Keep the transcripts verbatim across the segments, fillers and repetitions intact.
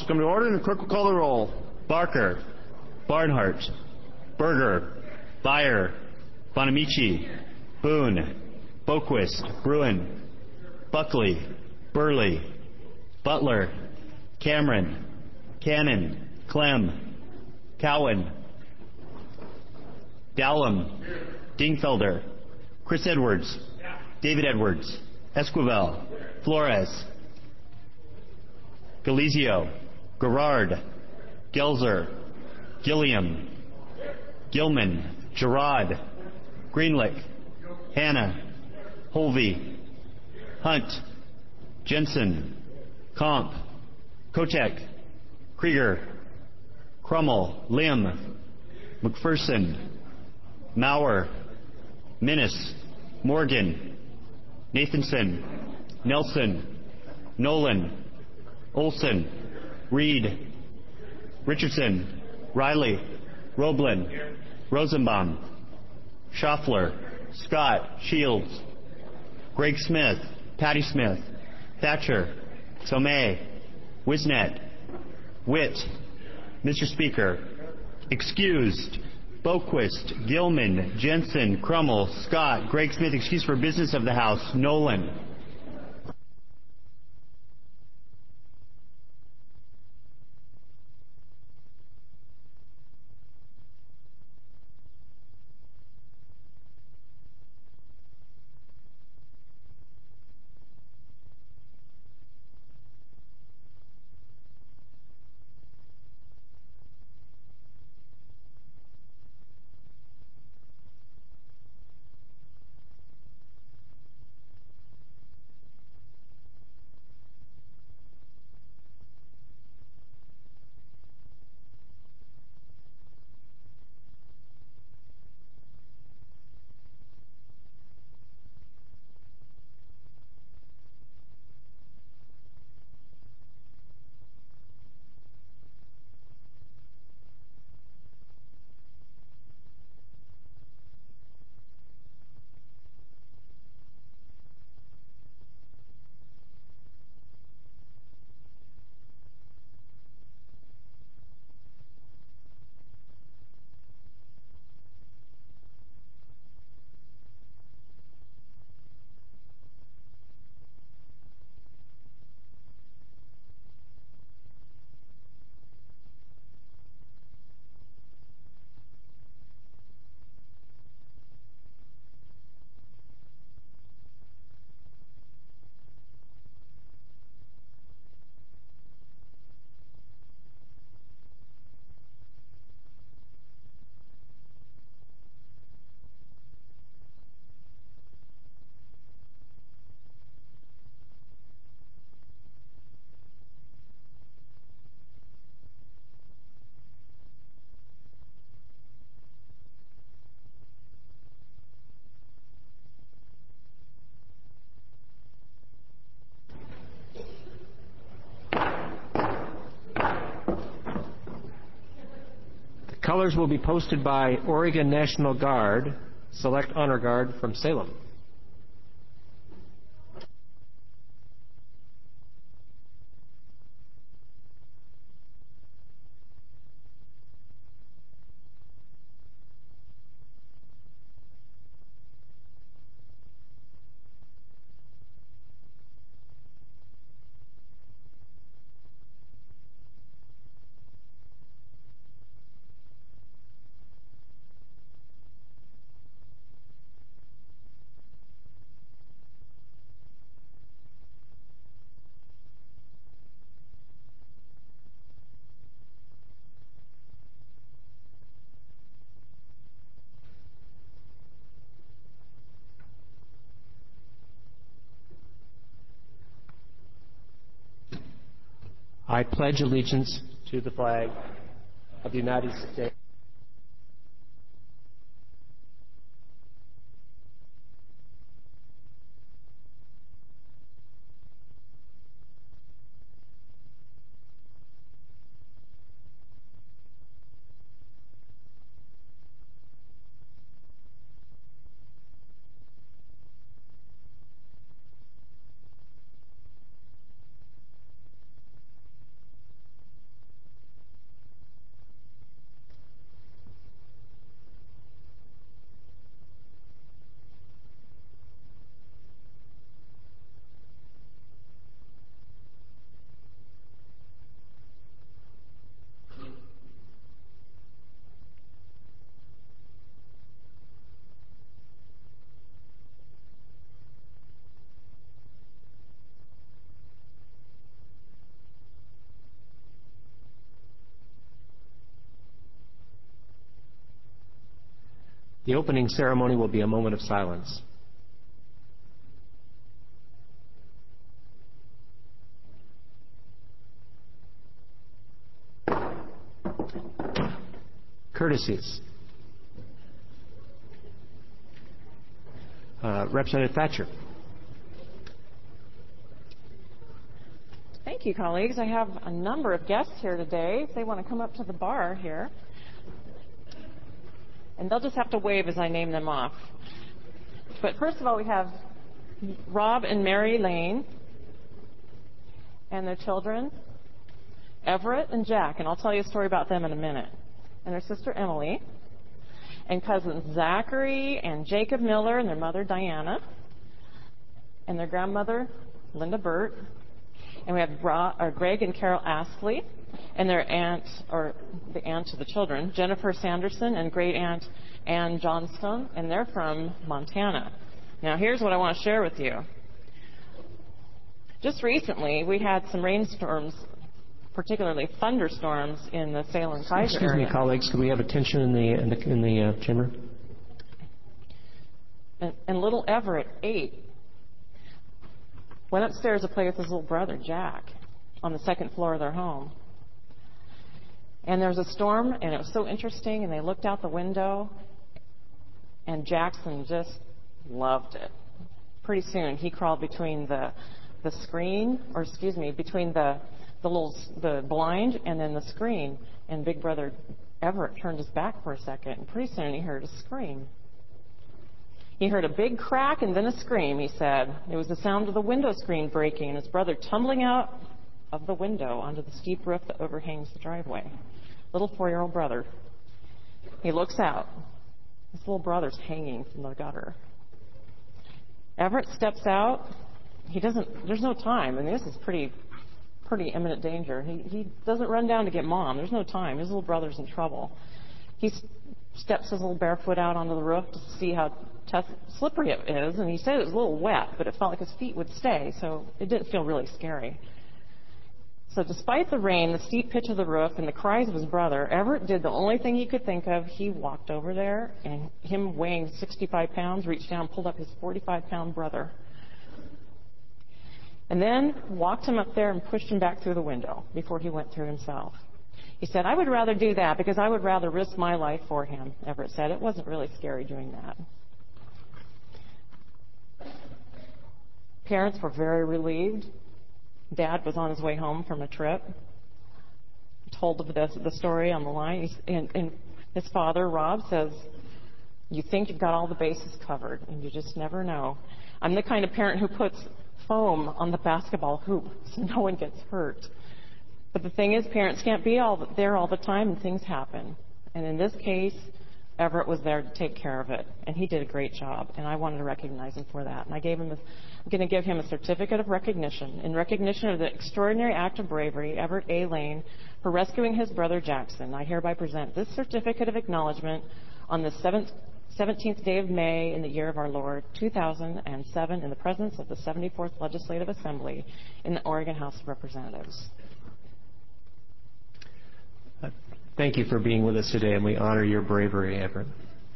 come to order, and the clerk will call the roll. Barker, Barnhart, Berger, Byer, Bonamici, Boone, Boquist, Bruin, Buckley, Burley, Butler, Cameron, Cannon, Clem, Cowan, Dallum, Dingfelder, Chris Edwards, David Edwards, Esquivel, Flores, Galizio, Gerard, Gelzer, Gilliam, Gilman, Gerard, Greenlick, Hanna, Holvey, Hunt, Jensen, Comp, Kotek, Krieger, Crummel, Lim, McPherson, Maurer, Minnis, Morgan, Nathanson, Nelson, Nolan, Olson, Reed, Richardson, Riley, Roblin, Rosenbaum, Schaffler, Scott, Shields, Greg Smith, Patty Smith, Thatcher, Tomei, Wisnet, Witt, Mister Speaker, excused, Boquist, Gilman, Jensen, Crummel, Scott, Greg Smith, excused for business of the House, Nolan. Colors will be posted by Oregon National Guard, Select Honor Guard from Salem. I pledge allegiance to the flag of the United States. The opening ceremony will be a moment of silence. Courtesies. Uh, Representative Thatcher. Thank you, colleagues. I have a number of guests here today. If they want to come up to the bar here, and they'll just have to wave as I name them off. But first of all, we have Rob and Mary Lane and their children, Everett and Jack, and I'll tell you a story about them in a minute, and their sister Emily, and cousins Zachary and Jacob Miller and their mother Diana, and their grandmother Linda Burt, and we have Ra, or Greg and Carol Astley, and their aunt, or the aunt of the children, Jennifer Sanderson, and great aunt Ann Johnstone, and they're from Montana. Now here's what I want to share with you. Just recently, we had some rainstorms, particularly thunderstorms, in the Salem-Keizer Excuse area. me, colleagues. Can we have attention in the in the, in the uh, chamber? And, and little Everett, eight, went upstairs to play with his little brother, Jack, on the second floor of their home. And there was a storm, and it was so interesting, and they looked out the window, and Jackson just loved it. Pretty soon, he crawled between the the screen, or excuse me, between the the little the blind and then the screen, and Big Brother Everett turned his back for a second, and pretty soon he heard a scream. He heard a big crack and then a scream, he said. It was the sound of the window screen breaking and his brother tumbling out of the window onto the steep roof that overhangs the driveway. Little four-year-old brother. He looks out. His little brother's hanging from the gutter. Everett steps out. He doesn't, there's no time. I mean, this is pretty, pretty imminent danger. He, he doesn't run down to get mom. There's no time. His little brother's in trouble. He steps his little bare foot out onto the roof to see how tough, slippery it is, and he said it was a little wet, but it felt like his feet would stay, so it didn't feel really scary. So despite the rain, the steep pitch of the roof, and the cries of his brother, Everett did the only thing he could think of. He walked over there, and him weighing sixty-five pounds, reached down and pulled up his forty-five pound brother, and then walked him up there and pushed him back through the window before he went through himself. He said, "I would rather do that because I would rather risk my life for him," Everett said. It wasn't really scary doing that. Parents were very relieved. Dad was on his way home from a trip. He told the, the story on the line. He's, and, and his father, Rob, says, "You think you've got all the bases covered, and you just never know. I'm the kind of parent who puts foam on the basketball hoop so no one gets hurt." But the thing is, parents can't be all there all the time, and things happen. And in this case, Everett was there to take care of it, and he did a great job, and I wanted to recognize him for that. And I gave him a, I'm going to give him a certificate of recognition in recognition of the extraordinary act of bravery, Everett A. Lane, for rescuing his brother Jackson. I hereby present this certificate of acknowledgement on the seventeenth day of May in the year of our Lord, two thousand seven, in the presence of the seventy-fourth Legislative Assembly in the Oregon House of Representatives. Thank you for being with us today, and we honor your bravery, Everett.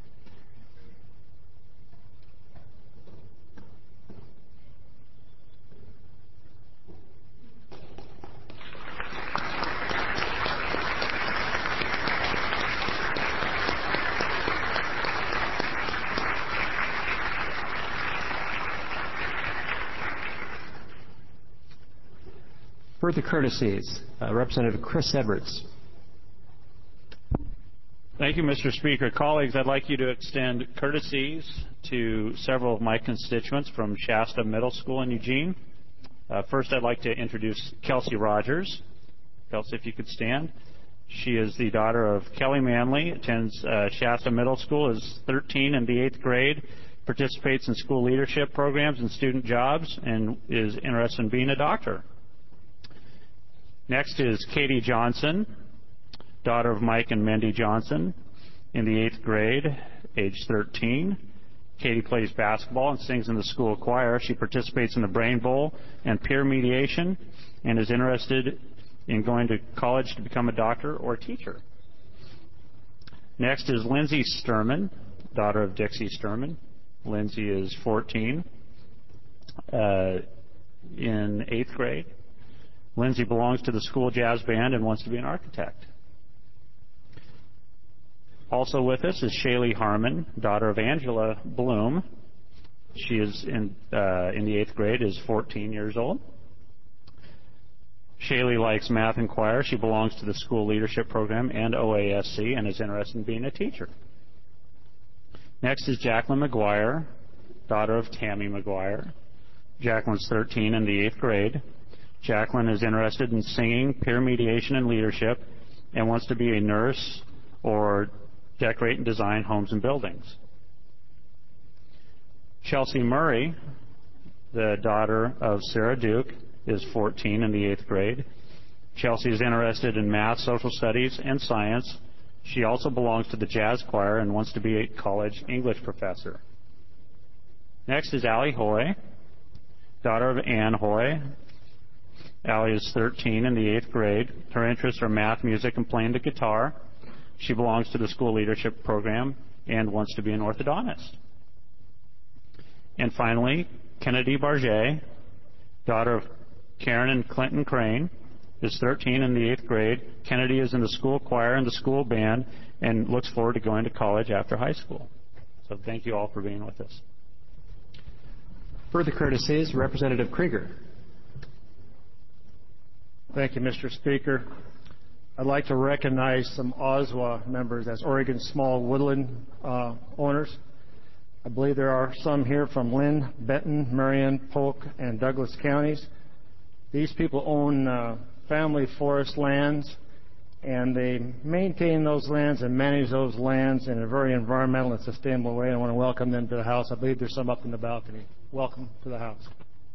Further courtesies, uh, Representative Chris Edwards. Thank you, Mister Speaker. Colleagues, I'd like you to extend courtesies to several of my constituents from Shasta Middle School in Eugene. Uh, first, I'd like to introduce Kelsey Rogers. Kelsey, if you could stand. She is the daughter of Kelly Manley, attends uh, Shasta Middle School, is thirteen in the eighth grade, participates in school leadership programs and student jobs, and is interested in being a doctor. Next is Katie Johnson, daughter of Mike and Mendy Johnson, in the eighth grade, age thirteen. Katie plays basketball and sings in the school choir. She participates in the Brain Bowl and peer mediation and is interested in going to college to become a doctor or a teacher. Next is Lindsay Sturman, daughter of Dixie Sturman. Lindsay is fourteen, uh, in eighth grade. Lindsay belongs to the school jazz band and wants to be an architect. Also with us is Shaylee Harmon, daughter of Angela Bloom. She is in, uh, in the eighth grade, is fourteen years old. Shaylee likes math and choir. She belongs to the school leadership program and O A S C and is interested in being a teacher. Next is Jacqueline McGuire, daughter of Tammy McGuire. Jacqueline's thirteen in the eighth grade. Jacqueline is interested in singing, peer mediation, and leadership, and wants to be a nurse or decorate and design homes and buildings. Chelsea Murray, the daughter of Sarah Duke, is fourteen in the eighth grade. Chelsea is interested in math, social studies, and science. She also belongs to the jazz choir and wants to be a college English professor. Next is Allie Hoy, daughter of Ann Hoy. Allie is thirteen in the eighth grade. Her interests are math, music, and playing the guitar. She belongs to the school leadership program and wants to be an orthodontist. And finally, Kennedy Barget, daughter of Karen and Clinton Crane, is thirteen in the eighth grade. Kennedy is in the school choir and the school band and looks forward to going to college after high school. So thank you all for being with us. Further courtesies, Representative Krieger. Thank you, Mister Speaker. I'd like to recognize some O S W A members as Oregon Small Woodland uh, owners. I believe there are some here from Lynn, Benton, Marion, Polk, and Douglas counties. These people own uh, family forest lands, and they maintain those lands and manage those lands in a very environmental and sustainable way. I want to welcome them to the House. I believe there's some up in the balcony. Welcome to the House.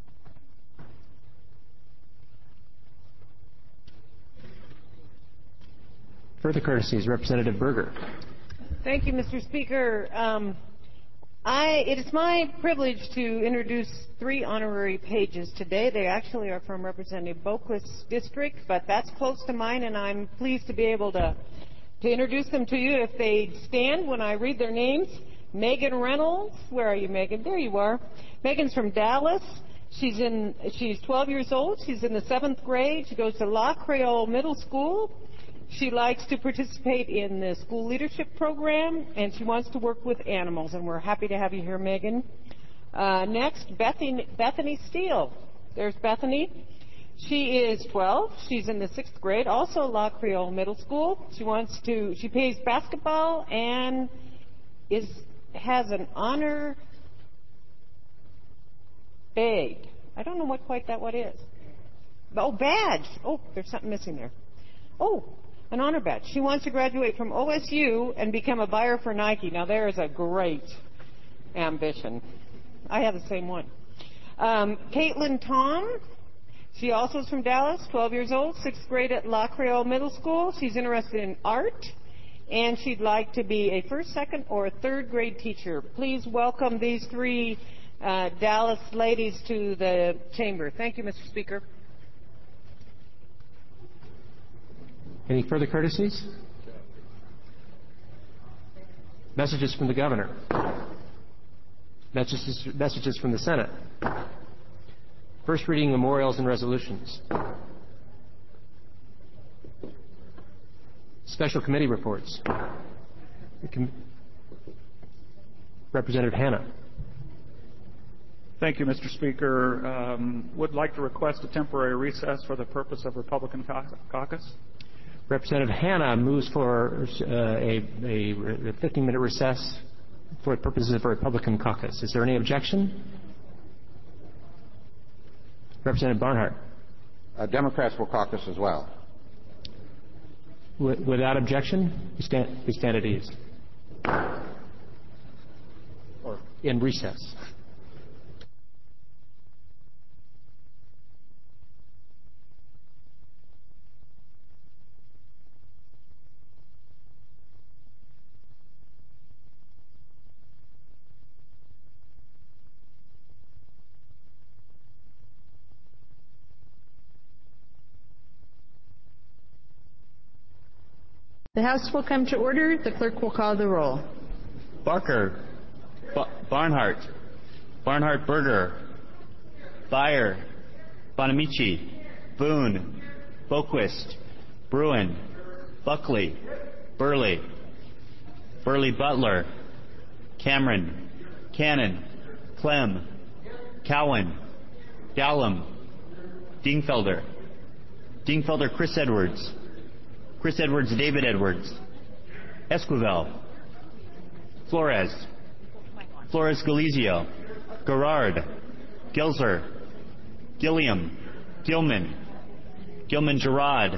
Further courtesies, Representative Berger. Thank you, Mister Speaker. Um, I, it is my privilege to introduce three honorary pages today. They actually are from Representative Boquist's district, but that's close to mine, and I'm pleased to be able to, to introduce them to you. If they stand when I read their names. Megan Reynolds. Where are you, Megan? There you are. Megan's from Dallas. She's in. She's twelve years old. She's in the seventh grade. She goes to La Creole Middle School. She likes to participate in the school leadership program, and she wants to work with animals, and we're happy to have you here, Megan. Uh, next, Bethany, Bethany Steele. There's Bethany. She is twelve. She's in the sixth grade, also La Creole Middle School. She wants to, she plays basketball and is, has an honor bag. I don't know what quite that what is. Oh, badge. Oh, there's something missing there. Oh, an honor badge. She wants to graduate from O S U and become a buyer for Nike. Now, there is a great ambition. I have the same one. Um, Caitlin Tom. She also is from Dallas, twelve years old, sixth grade at La Creole Middle School. She's interested in art, and she'd like to be a first, second, or third grade teacher. Please welcome these three uh, Dallas ladies to the chamber. Thank you, Mister Speaker. Any further courtesies? Messages from the governor. Messages, messages from the Senate. First reading memorials and resolutions. Special committee reports. Representative Hanna. Thank you, Mister Speaker. Um, would like to request a temporary recess for the purpose of Republican caucus. Representative Hanna moves for uh, a, a fifteen-minute recess for purposes of a Republican caucus. Is there any objection? Representative Barnhart. Uh, Democrats will caucus as well. W- without objection, we stand, we stand at ease. Or in recess. The House will come to order. The clerk will call the roll. Barker, ba- Barnhart, Barnhart Berger, Byer, Bonamici, Boone, Boquist, Bruin, Buckley, Burley, Burley Butler, Cameron, Cannon, Clem, Cowan, Dallum, Dingfelder, Dingfelder Chris Edwards, Chris Edwards David Edwards, Esquivel, Flores, Flores Galizio, Gerard, Gelser, Gilliam, Gilman, Gilman Gerard,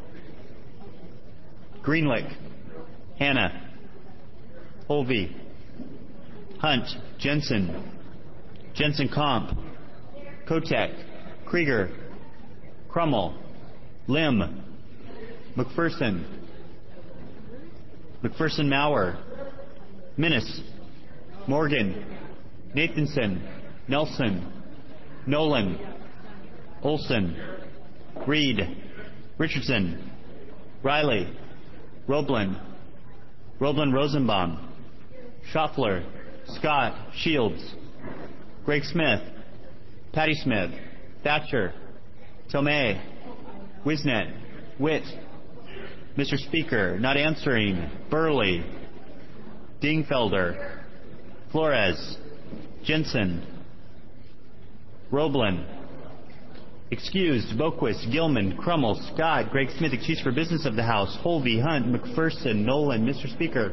Greenlick, Hannah, Holvey, Hunt, Jensen, Jensen Comp, Kotek, Krieger, Crummel, Lim, McPherson, McPherson Maurer, Minnis, Morgan, Nathanson, Nelson, Nolan, Olson, Reed, Richardson, Riley, Roblin, Roblin Rosenbaum, Schaffler, Scott, Shields, Greg Smith, Patty Smith, Thatcher, Tomei, Wisnet, Witt, Mister Speaker, not answering, Burley, Dingfelder, Flores, Jensen, Roblin, excused, Boquist, Gilman, Crummel, Scott, Greg Smith, excused for business of the House, Holvey, Hunt, McPherson, Nolan. Mister Speaker.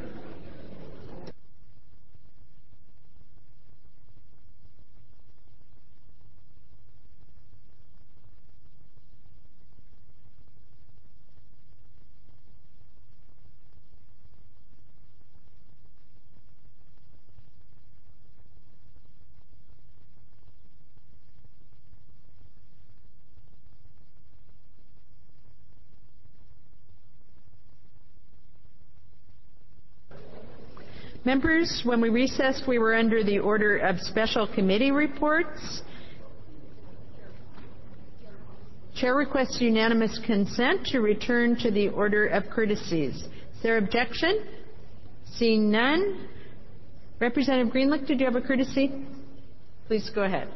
Members, when we recessed, we were under the order of special committee reports. Chair requests unanimous consent to return to the order of courtesies. Is there objection? Seeing none. Representative Greenlick, did you have a courtesy? Please go ahead.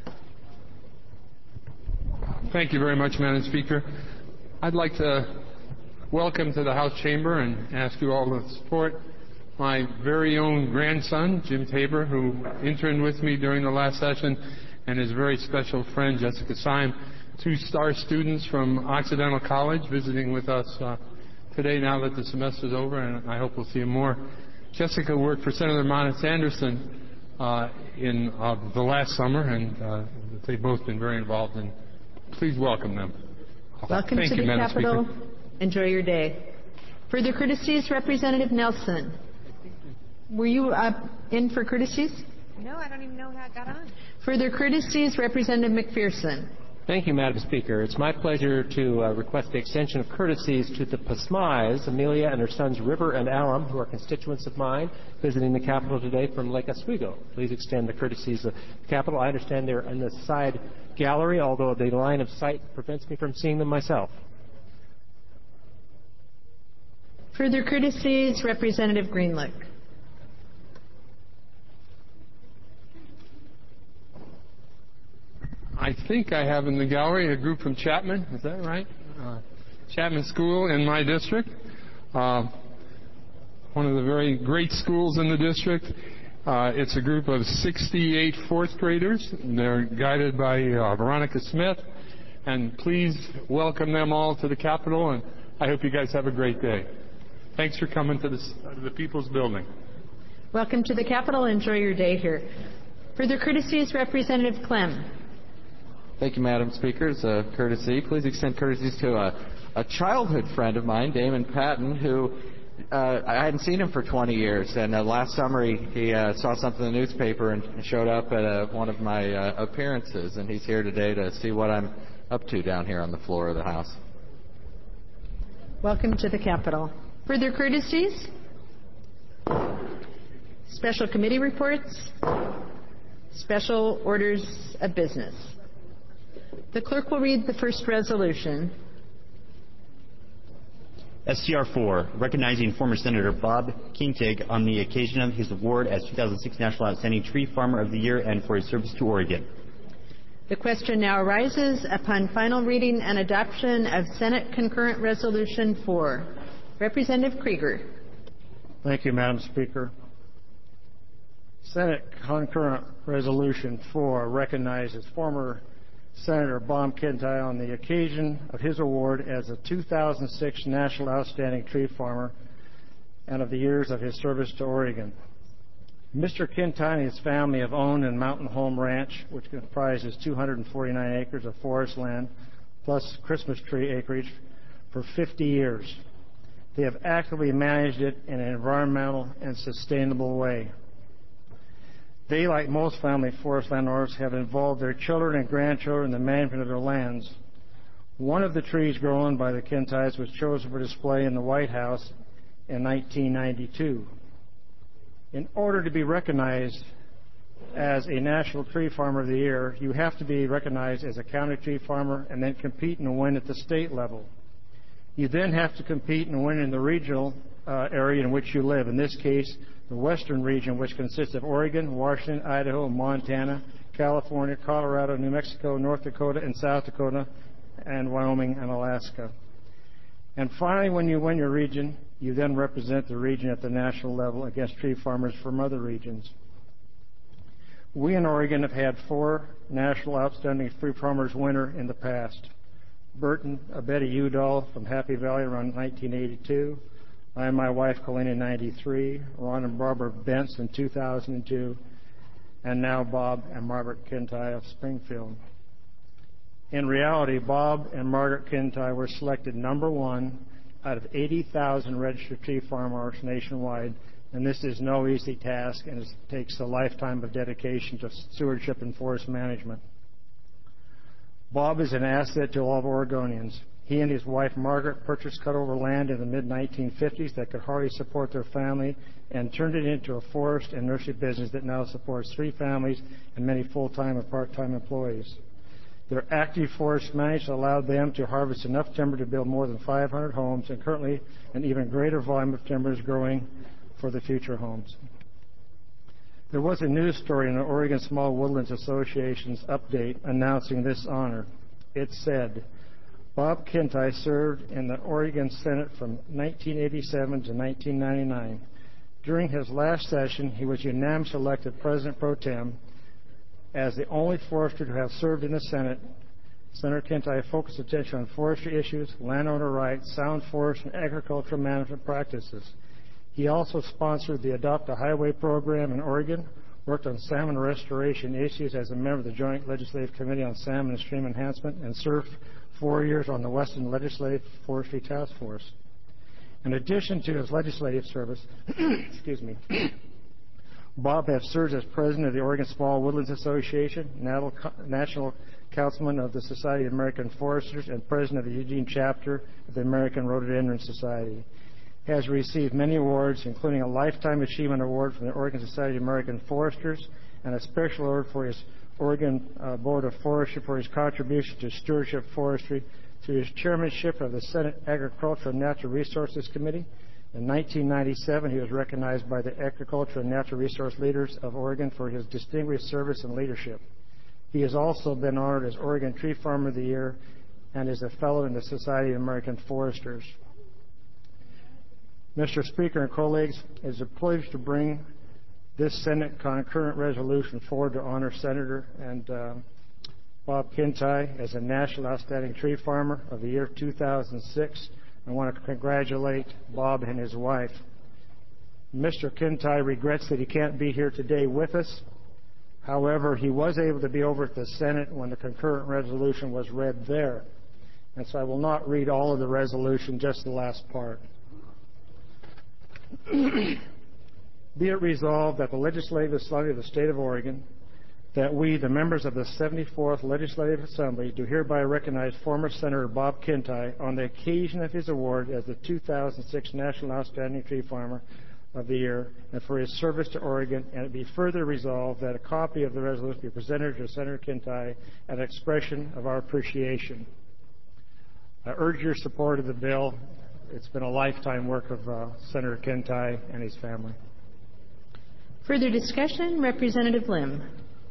Thank you very much, Madam Speaker. I'd like to welcome to the House chamber and ask you all to support my very own grandson, Jim Tabor, who interned with me during the last session, and his very special friend, Jessica Syme, two star students from Occidental College visiting with us uh, today now that the semester's over, and I hope we'll see them more. Jessica worked for Senator Monis Anderson uh, in uh, the last summer, and uh, they've both been very involved, and please welcome them. Welcome Thank to you, the Madam Capitol. Speaker. Enjoy your day. Further courtesies, Representative Nelson. Were you uh, in for courtesies? No, I don't even know how it got on. Further courtesies, Representative McPherson. Thank you, Madam Speaker. It's my pleasure to uh, request the extension of courtesies to the Pasmais, Amelia and her sons River and Alan, who are constituents of mine, visiting the Capitol today from Lake Oswego. Please extend the courtesies of the Capitol. I understand they're in the side gallery, although the line of sight prevents me from seeing them myself. Further courtesies, Representative Greenlick. I think I have in the gallery a group from Chapman. Is that right? Uh, Chapman School in my district. Uh, one of the very great schools in the district. Uh, it's a group of sixty-eight fourth graders. They're guided by uh, Veronica Smith. And please welcome them all to the Capitol. And I hope you guys have a great day. Thanks for coming to this, uh, the People's Building. Welcome to the Capitol. Enjoy your day here. Further courtesies, Representative Clem. Thank you, Madam Speaker. It's a courtesy. Please extend courtesies to a, a childhood friend of mine, Damon Patton, who uh, I hadn't seen him for twenty years. And uh, last summer he, he uh, saw something in the newspaper and showed up at uh, one of my uh, appearances. And he's here today to see what I'm up to down here on the floor of the House. Welcome to the Capitol. Further courtesies? Special committee reports? Special orders of business. The clerk will read the first resolution. S C R four, recognizing former Senator Bob Kintig on the occasion of his award as two thousand six National Outstanding Tree Farmer of the Year and for his service to Oregon. The question now arises upon final reading and adoption of Senate Concurrent Resolution four. Representative Krieger. Thank you, Madam Speaker. Senate Concurrent Resolution four recognizes former Senator Bob Kintig on the occasion of his award as a two thousand six National Outstanding Tree Farmer and of the years of his service to Oregon. Mister Kintig and his family have owned a Mountain Home Ranch, which comprises two hundred forty-nine acres of forest land plus Christmas tree acreage for fifty years. They have actively managed it in an environmental and sustainable way. They, like most family forest landowners, have involved their children and grandchildren in the management of their lands. One of the trees grown by the Kintigs was chosen for display in the White House in nineteen ninety-two. In order to be recognized as a National Tree Farmer of the Year, you have to be recognized as a county tree farmer and then compete and win at the state level. You then have to compete and win in the regional uh, area in which you live. In this case, the western region, which consists of Oregon, Washington, Idaho, Montana, California, Colorado, New Mexico, North Dakota, and South Dakota, and Wyoming and Alaska. And finally, when you win your region, you then represent the region at the national level against tree farmers from other regions. We in Oregon have had four National Outstanding Tree Farmers winner in the past. Burton Betty Udall from Happy Valley around nineteen eighty-two. I and my wife Colleen in ninety-three. Ron and Barbara Bentz in two thousand two. And now Bob and Margaret Kintig of Springfield. In reality, Bob and Margaret Kintig were selected number one out of eighty thousand registered tree farmers nationwide, and this is no easy task, and it takes a lifetime of dedication to stewardship and forest management. Bob is an asset to all Oregonians. He and his wife Margaret purchased cutover land in the mid nineteen fifties that could hardly support their family and turned it into a forest and nursery business that now supports three families and many full-time and part-time employees. Their active forest management allowed them to harvest enough timber to build more than five hundred homes, and currently an even greater volume of timber is growing for the future homes. There was a news story in the Oregon Small Woodlands Association's update announcing this honor. It said, Bob Kintig served in the Oregon Senate from nineteen eighty-seven to nineteen ninety-nine. During his last session, he was unanimously elected President Pro Tem. As the only forester to have served in the Senate, Senator Kintig focused attention on forestry issues, landowner rights, sound forest, and agricultural management practices. He also sponsored the Adopt a Highway program in Oregon, worked on salmon restoration issues as a member of the Joint Legislative Committee on Salmon and Stream Enhancement, and served four years on the Western Legislative Forestry Task Force. In addition to his legislative service, excuse me, Bob has served as president of the Oregon Small Woodlands Association, national councilman of the Society of American Foresters, and president of the Eugene chapter of the American Rhododendron Society. He has received many awards, including a Lifetime Achievement Award from the Oregon Society of American Foresters and a special award for his Oregon uh, Board of Forestry for his contribution to stewardship forestry through his chairmanship of the Senate Agricultural and Natural Resources Committee. In nineteen ninety-seven, he was recognized by the Agricultural and Natural Resource Leaders of Oregon for his distinguished service and leadership. He has also been honored as Oregon Tree Farmer of the Year and is a fellow in the Society of American Foresters. Mister Speaker and colleagues, it is a pleasure to bring this Senate concurrent resolution forward to honor Senator and uh, Bob Kintig as a National Outstanding Tree Farmer of the Year two thousand six. I want to congratulate Bob and his wife. Mister Kintig regrets that he can't be here today with us. However, he was able to be over at the Senate when the concurrent resolution was read there. And so I will not read all of the resolution, just the last part. Be it resolved that the Legislative Assembly of the State of Oregon, that we, the members of the seventy-fourth Legislative Assembly, do hereby recognize former Senator Bob Kintig on the occasion of his award as the two thousand six National Outstanding Tree Farmer of the Year and for his service to Oregon, and it be further resolved that a copy of the resolution be presented to Senator Kintig as an expression of our appreciation. I urge your support of the bill it's been a lifetime work of uh, Senator Kintai and his family. Further discussion? Representative Lim.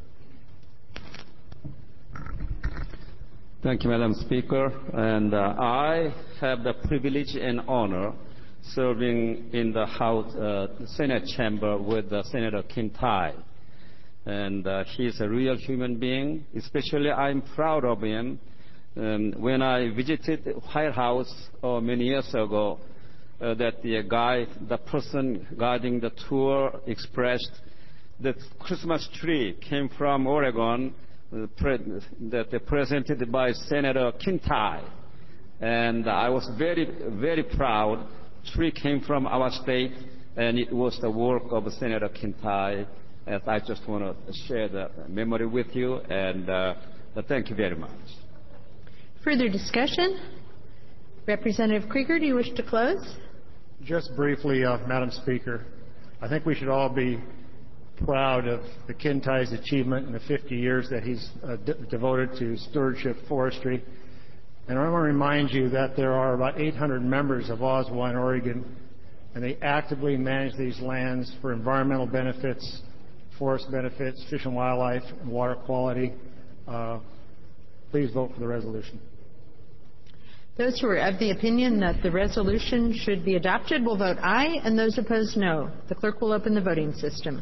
Thank you, Madam Speaker. And uh, I have the privilege and honor serving in the House uh, Senate chamber with uh, Senator Kintai. And uh, he is a real human being. Especially, I'm proud of him. Um, when I visited White House uh, many years ago, uh, that the guy, the person guiding the tour expressed that Christmas tree came from Oregon, uh, pre- that uh, presented by Senator Kintai. And I was very, very proud. Tree came from our state, and it was the work of Senator Kintai. And I just want to share the memory with you, and uh, thank you very much. Further discussion? Representative Krieger, do you wish to close? Just briefly, uh, Madam Speaker, I think we should all be proud of the Kintai's achievement in the fifty years that he's uh, de- devoted to stewardship forestry. And I want to remind you that there are about eight hundred members of O S W A in Oregon, and they actively manage these lands for environmental benefits, forest benefits, fish and wildlife, and water quality. Uh, please vote for the resolution. Those who are of the opinion that the resolution should be adopted will vote aye, and those opposed no. The clerk will open the voting system.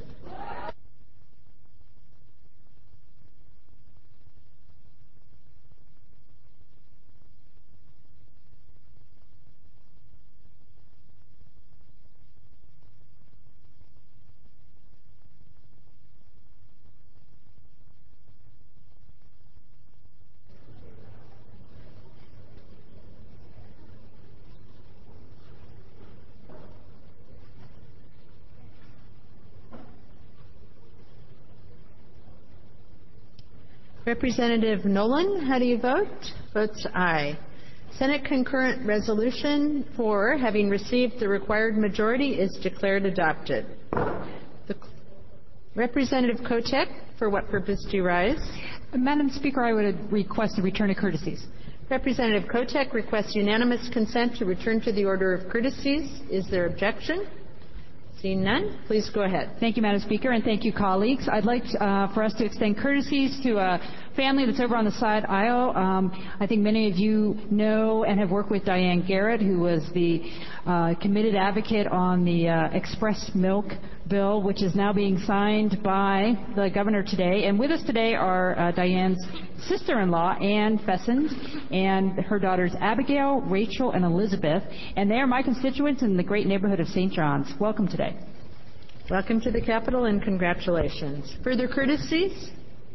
Representative Nolan, how do you vote? Votes aye. Senate concurrent resolution four, having received the required majority, is declared adopted. The Representative Kotek, for what purpose do you rise? Madam Speaker, I would request a return of courtesies. Representative Kotek requests unanimous consent to return to the order of courtesies. Is there objection? Seeing none, please go ahead. Thank you, Madam Speaker, and thank you, colleagues. I'd like uh, for us to extend courtesies to a family that's over on the side aisle. Um, I think many of you know and have worked with Diane Garrett, who was the uh, committed advocate on the uh, Express Milk bill, which is now being signed by the governor today. And with us today are uh, Diane's sister-in-law, Ann Fessend, and her daughters Abigail, Rachel, and Elizabeth. And they are my constituents in the great neighborhood of Saint John's. Welcome today. Welcome to the Capitol, and congratulations. Further courtesies?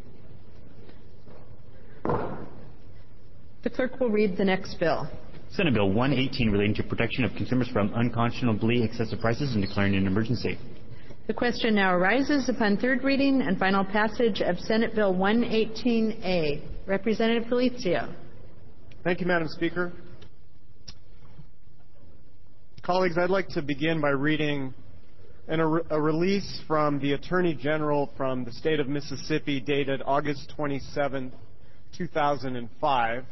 The clerk will read the next bill. Senate Bill one eighteen, relating to protection of consumers from unconscionably excessive prices and declaring an emergency. The question now arises upon third reading and final passage of Senate Bill one eighteen A. Representative Felicio. Thank you, Madam Speaker. Colleagues, I'd like to begin by reading an, a, a release from the Attorney General from the state of Mississippi dated August twenty-seventh, two thousand five,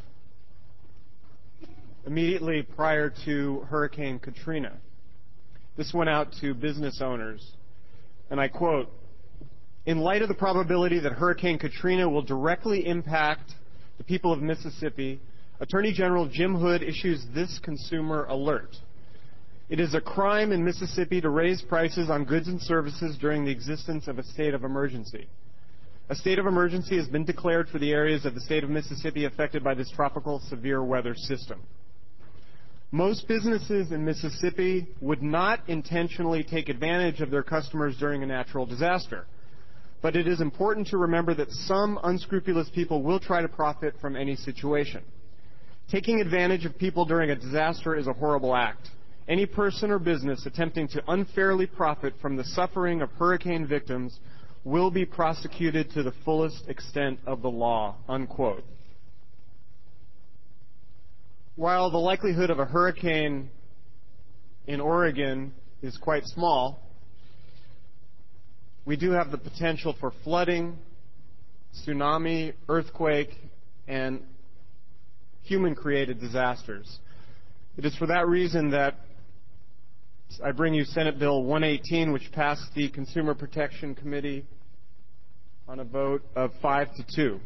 immediately prior to Hurricane Katrina. This went out to business owners. And I quote, "In light of the probability that Hurricane Katrina will directly impact the people of Mississippi, Attorney General Jim Hood issues this consumer alert. It is a crime in Mississippi to raise prices on goods and services during the existence of a state of emergency. A state of emergency has been declared for the areas of the state of Mississippi affected by this tropical severe weather system. Most businesses in Mississippi would not intentionally take advantage of their customers during a natural disaster. But it is important to remember that some unscrupulous people will try to profit from any situation. Taking advantage of people during a disaster is a horrible act. Any person or business attempting to unfairly profit from the suffering of hurricane victims will be prosecuted to the fullest extent of the law," unquote. While the likelihood of a hurricane in Oregon is quite small, we do have the potential for flooding, tsunami, earthquake, and human-created disasters. It is for that reason that I bring you Senate Bill one eighteen, which passed the Consumer Protection Committee on a vote of five to two.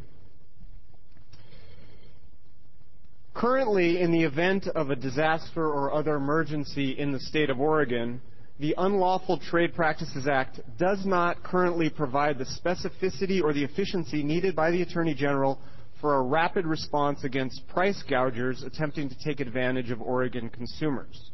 Currently, in the event of a disaster or other emergency in the state of Oregon, the Unlawful Trade Practices Act does not currently provide the specificity or the efficiency needed by the Attorney General for a rapid response against price gougers attempting to take advantage of Oregon consumers.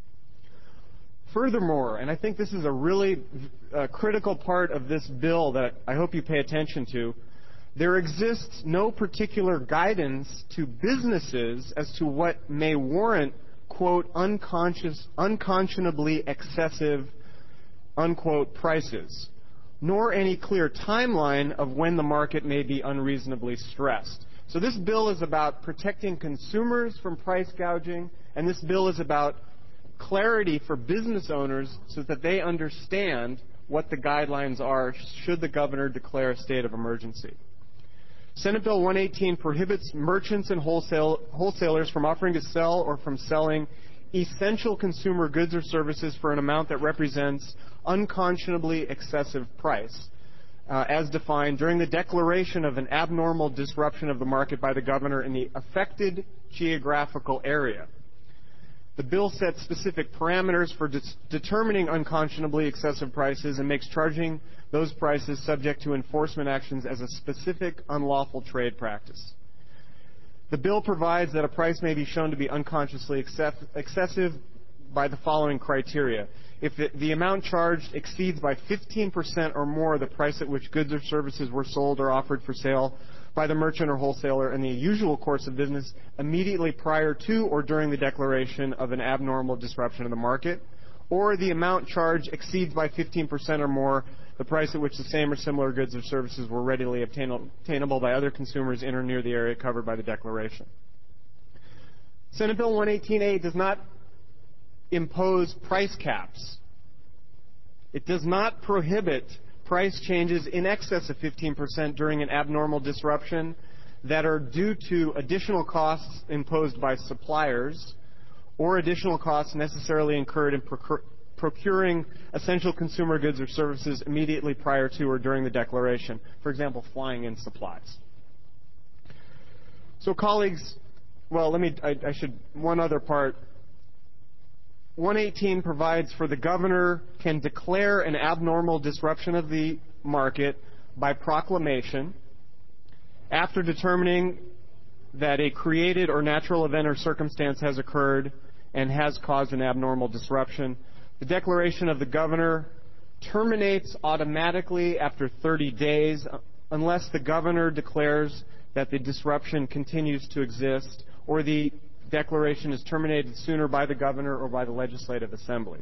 Furthermore, and I think this is a really uh, critical part of this bill that I hope you pay attention to, there exists no particular guidance to businesses as to what may warrant, quote, unconscious, unconscionably excessive, unquote, prices, nor any clear timeline of when the market may be unreasonably stressed. So this bill is about protecting consumers from price gouging, and this bill is about clarity for business owners so that they understand what the guidelines are should the governor declare a state of emergency. Senate Bill one eighteen prohibits merchants and wholesale, wholesalers from offering to sell or from selling essential consumer goods or services for an amount that represents unconscionably excessive price, uh, as defined during the declaration of an abnormal disruption of the market by the governor in the affected geographical area. The bill sets specific parameters for de- determining unconscionably excessive prices and makes charging those prices subject to enforcement actions as a specific unlawful trade practice. The bill provides that a price may be shown to be unconsciously excess- excessive by the following criteria. If it, the amount charged exceeds by fifteen percent or more the price at which goods or services were sold or offered for sale by the merchant or wholesaler in the usual course of business immediately prior to or during the declaration of an abnormal disruption of the market, or the amount charged exceeds by fifteen percent or more the price at which the same or similar goods or services were readily obtainable by other consumers in or near the area covered by the declaration. Senate Bill one eighteen A does not impose price caps. It does not prohibit price changes in excess of fifteen percent during an abnormal disruption that are due to additional costs imposed by suppliers or additional costs necessarily incurred in procur- procuring essential consumer goods or services immediately prior to or during the declaration. For example, flying in supplies. So colleagues, well, let me, I, I should, one other part. one eighteen provides for the governor can declare an abnormal disruption of the market by proclamation after determining that a created or natural event or circumstance has occurred and has caused an abnormal disruption. The declaration of the governor terminates automatically after thirty days unless the governor declares that the disruption continues to exist or the declaration is terminated sooner by the governor or by the legislative assembly.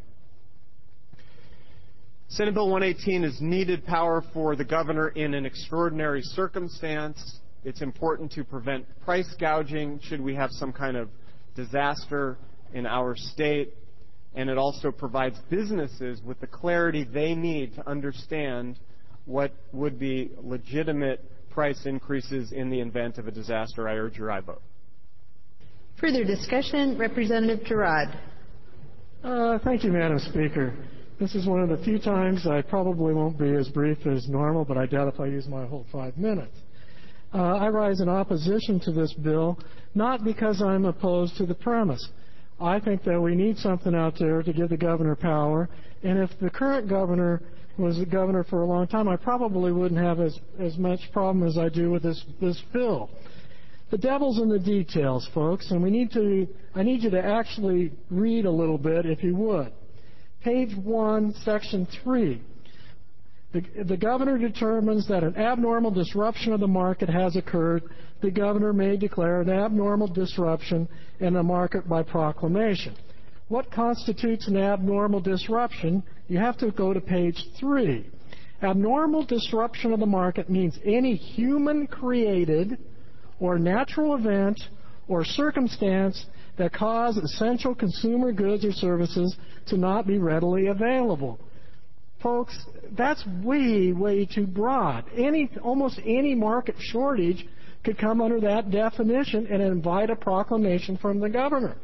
Senate Bill one eighteen is needed power for the governor in an extraordinary circumstance. It's important to prevent price gouging should we have some kind of disaster in our state. And it also provides businesses with the clarity they need to understand what would be legitimate price increases in the event of a disaster. I urge your aye vote. Further discussion, Representative Girard. Uh, thank you, Madam Speaker. This is one of the few times I probably won't be as brief as normal, but I doubt if I use my whole five minutes. Uh, I rise in opposition to this bill, not because I'm opposed to the premise. I think that we need something out there to give the governor power, and if the current governor was the governor for a long time, I probably wouldn't have as, as much problem as I do with this, this bill. The devil's in the details, folks, and we need to, I need you to actually read a little bit, if you would. Page one, section three. The, the governor determines that an abnormal disruption of the market has occurred. The governor may declare an abnormal disruption in the market by proclamation. What constitutes an abnormal disruption? You have to go to page three. Abnormal disruption of the market means any human-created or natural event or circumstance that cause essential consumer goods or services to not be readily available. Folks, that's way, way too broad. Any, almost any market shortage could come under that definition and invite a proclamation from the governor.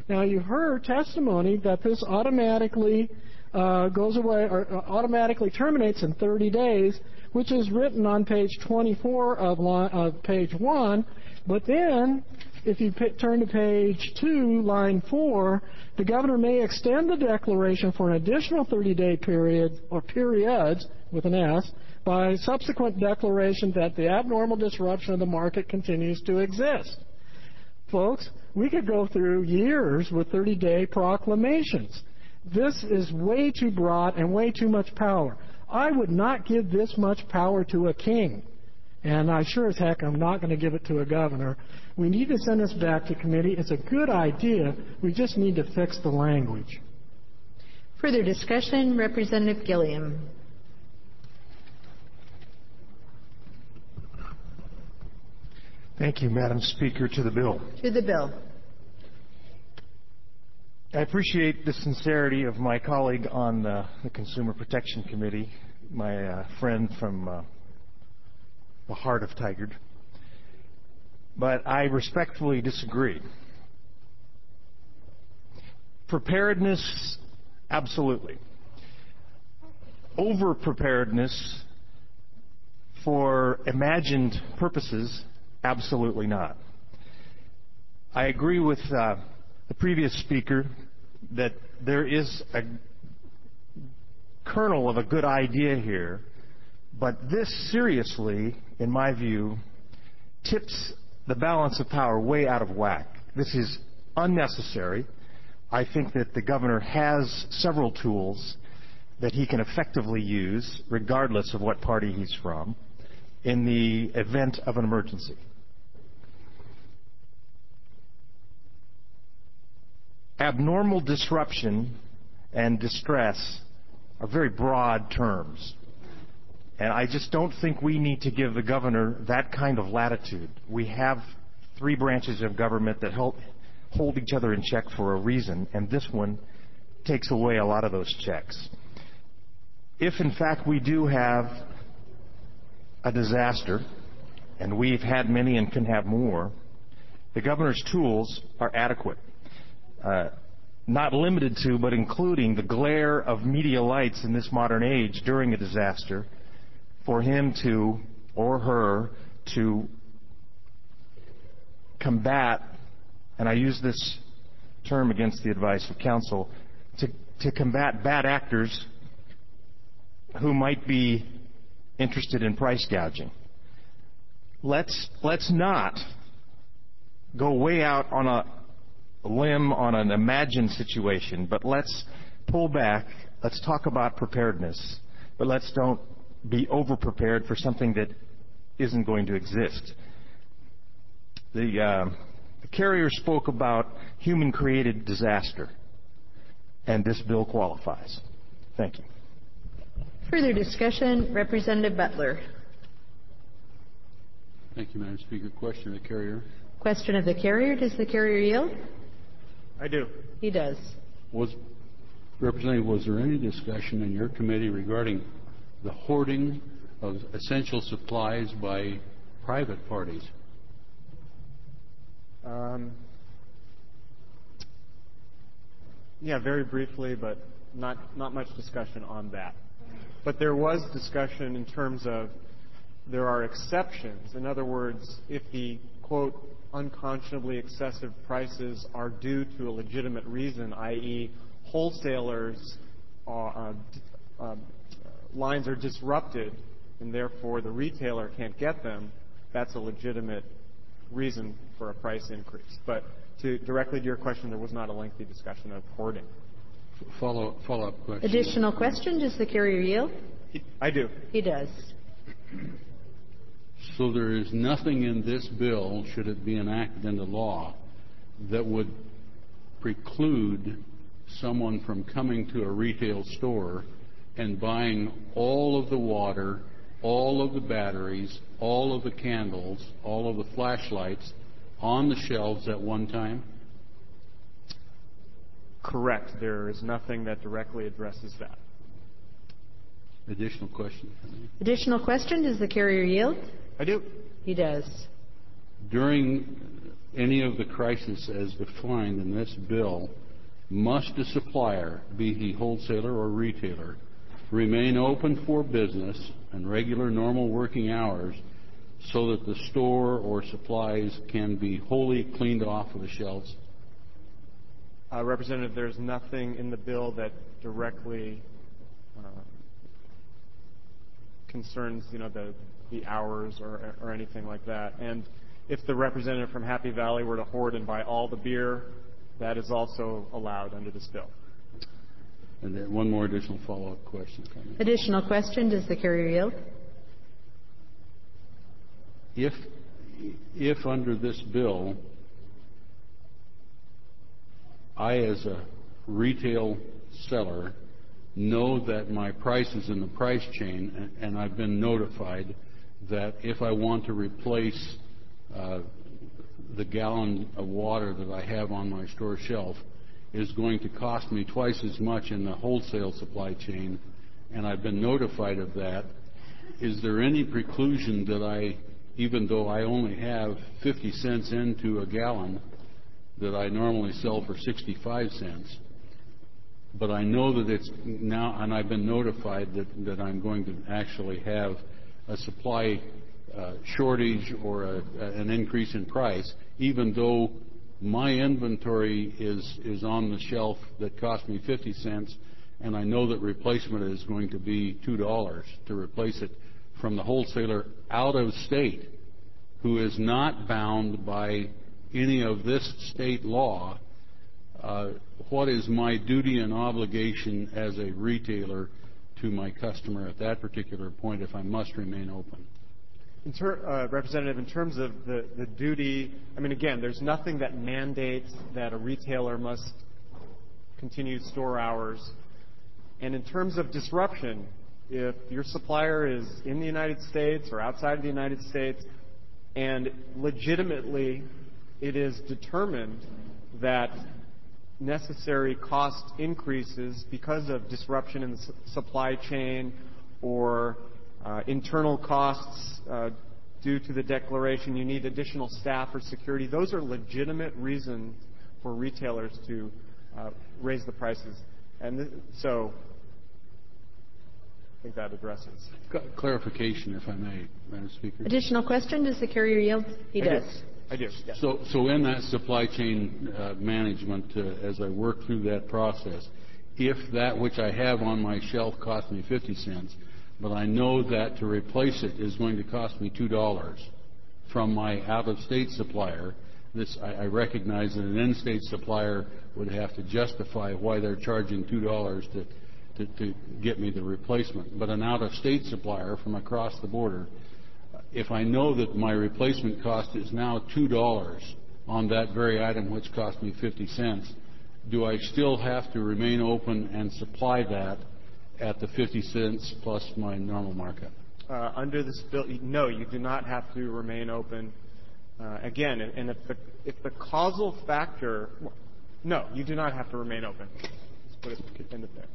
Now, you heard testimony that this automatically uh, goes away or automatically terminates in thirty days, which is written on page twenty-four of, line, of page one. But then, if you p- turn to page two, line four, the governor may extend the declaration for an additional thirty-day period or periods with an S by subsequent declaration that the abnormal disruption of the market continues to exist. Folks, we could go through years with thirty-day proclamations. This is way too broad and way too much power. I would not give this much power to a king. And I sure as heck I'm not going to give it to a governor. We need to send this back to committee. It's a good idea. We just need to fix the language. Further discussion, Representative Gilliam. Thank you, Madam Speaker. To the bill. To the bill. I appreciate the sincerity of my colleague on uh, the Consumer Protection Committee, my uh, friend from uh, the heart of Tigard. But I respectfully disagree. Preparedness, absolutely. Over-preparedness for imagined purposes, absolutely not. I agree with uh, the previous speaker that there is a kernel of a good idea here, but this seriously, in my view, tips the balance of power way out of whack. This is unnecessary. I think that the governor has several tools that he can effectively use, regardless of what party he's from, in the event of an emergency. Abnormal disruption and distress are very broad terms. And I just don't think we need to give the governor that kind of latitude. We have three branches of government that help hold each other in check for a reason, and this one takes away a lot of those checks. If, in fact, we do have a disaster, and we've had many and can have more, the governor's tools are adequate. Uh, not limited to, but including the glare of media lights in this modern age during a disaster, for him to, or her, to combat, and I use this term against the advice of counsel, to, to combat bad actors who might be interested in price gouging. Let's, let's not go way out on a limb on an imagined situation, but let's pull back. Let's talk about preparedness, but let's don't be over-prepared for something that isn't going to exist. The, uh, the carrier spoke about human-created disaster, and this bill qualifies. Thank you. Further discussion, Representative Butler. Thank you, Madam Speaker. Question of the carrier. Question of the carrier. Does the carrier yield? I do. He does. Was, Representative, was there any discussion in your committee regarding the hoarding of essential supplies by private parties? Um, yeah, very briefly, but not, not much discussion on that. But there was discussion in terms of there are exceptions. In other words, if the, quote, unconscionably excessive prices are due to a legitimate reason, that is wholesalers are, uh, uh, lines are disrupted and therefore the retailer can't get them, that's a legitimate reason for a price increase. But to directly to your question, there was not a lengthy discussion of hoarding. Follow, follow-up question. Additional question. Does the carrier yield? I do. He does. So there is nothing in this bill, should it be enacted into law, that would preclude someone from coming to a retail store and buying all of the water, all of the batteries, all of the candles, all of the flashlights on the shelves at one time? Correct. There is nothing that directly addresses that. Additional question. Additional question. Does the carrier yield? I do. He does. During any of the crises as defined in this bill, must a supplier, be he wholesaler or retailer, remain open for business and regular normal working hours so that the store or supplies can be wholly cleaned off of the shelves? Uh, Representative, there's nothing in the bill that directly uh, concerns, you know, the, the hours or, or anything like that. And if the representative from Happy Valley were to hoard and buy all the beer, that is also allowed under this bill. And then one more additional follow-up question. Additional question. Does the carrier yield? If, if under this bill, I as a retail seller know that my price is in the price chain, and, and I've been notified that if I want to replace uh, the gallon of water that I have on my store shelf is going to cost me twice as much in the wholesale supply chain, and I've been notified of that, is there any preclusion that I, even though I only have fifty cents into a gallon that I normally sell for sixty-five cents, but I know that it's now, and I've been notified that, that I'm going to actually have a supply uh, shortage or a, an increase in price, even though my inventory is, is on the shelf that cost me fifty cents, and I know that replacement is going to be two dollars to replace it from the wholesaler out of state, who is not bound by any of this state law. Uh, what is my duty and obligation as a retailer to my customer at that particular point if I must remain open? In ter- uh, Representative, in terms of the, the duty, I mean, again, there's nothing that mandates that a retailer must continue store hours. And in terms of disruption, if your supplier is in the United States or outside of the United States, and legitimately it is determined that necessary cost increases because of disruption in the su- supply chain or uh, internal costs uh, due to the declaration, you need additional staff or security, those are legitimate reasons for retailers to uh, raise the prices. And th- so I think that addresses. Clarification, if I may, Madam Speaker. Additional question. Does the carrier yield? He I does. Do. I do. Yes. So, so in that supply chain uh, management, uh, as I work through that process, if that which I have on my shelf costs me fifty cents, but I know that to replace it is going to cost me two dollars from my out-of-state supplier, this I, I recognize that an in-state supplier would have to justify why they're charging two dollars to, to, to get me the replacement. But an out-of-state supplier from across the border, if I know that my replacement cost is now two dollars on that very item which cost me fifty cents, do I still have to remain open and supply that at the fifty cents plus my normal markup? Uh, under this bill, no, you do not have to remain open. Uh, again, and if the, if the causal factor, no, you do not have to remain open. Let's put it, end it there.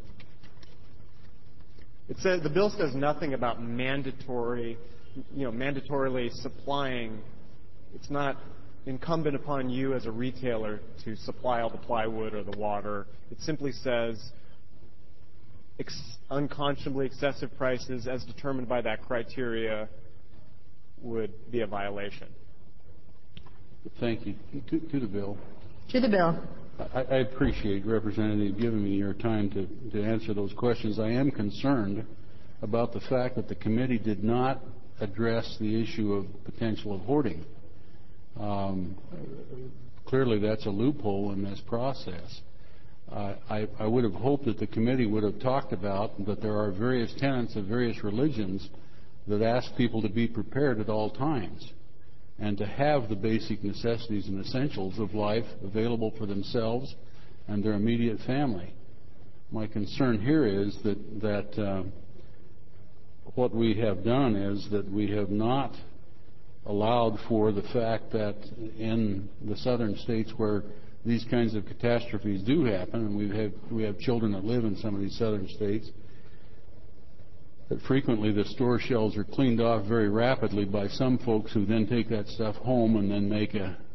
It says, the bill says nothing about mandatory, you know, mandatorily supplying. It's not incumbent upon you as a retailer to supply all the plywood or the water. It simply says ex- unconscionably excessive prices as determined by that criteria would be a violation. Thank you. To, to the bill. To the bill. I, I appreciate, Representative, giving me your time to, to answer those questions. I am concerned about the fact that the committee did not address the issue of potential of hoarding. Um, clearly, that's a loophole in this process. Uh, I, I would have hoped that the committee would have talked about that there are various tenets of various religions that ask people to be prepared at all times and to have the basic necessities and essentials of life available for themselves and their immediate family. My concern here is that, that uh, what we have done is that we have not allowed for the fact that in the southern states where these kinds of catastrophes do happen, and we have, we have children that live in some of these southern states, that frequently the store shelves are cleaned off very rapidly by some folks who then take that stuff home and then make a,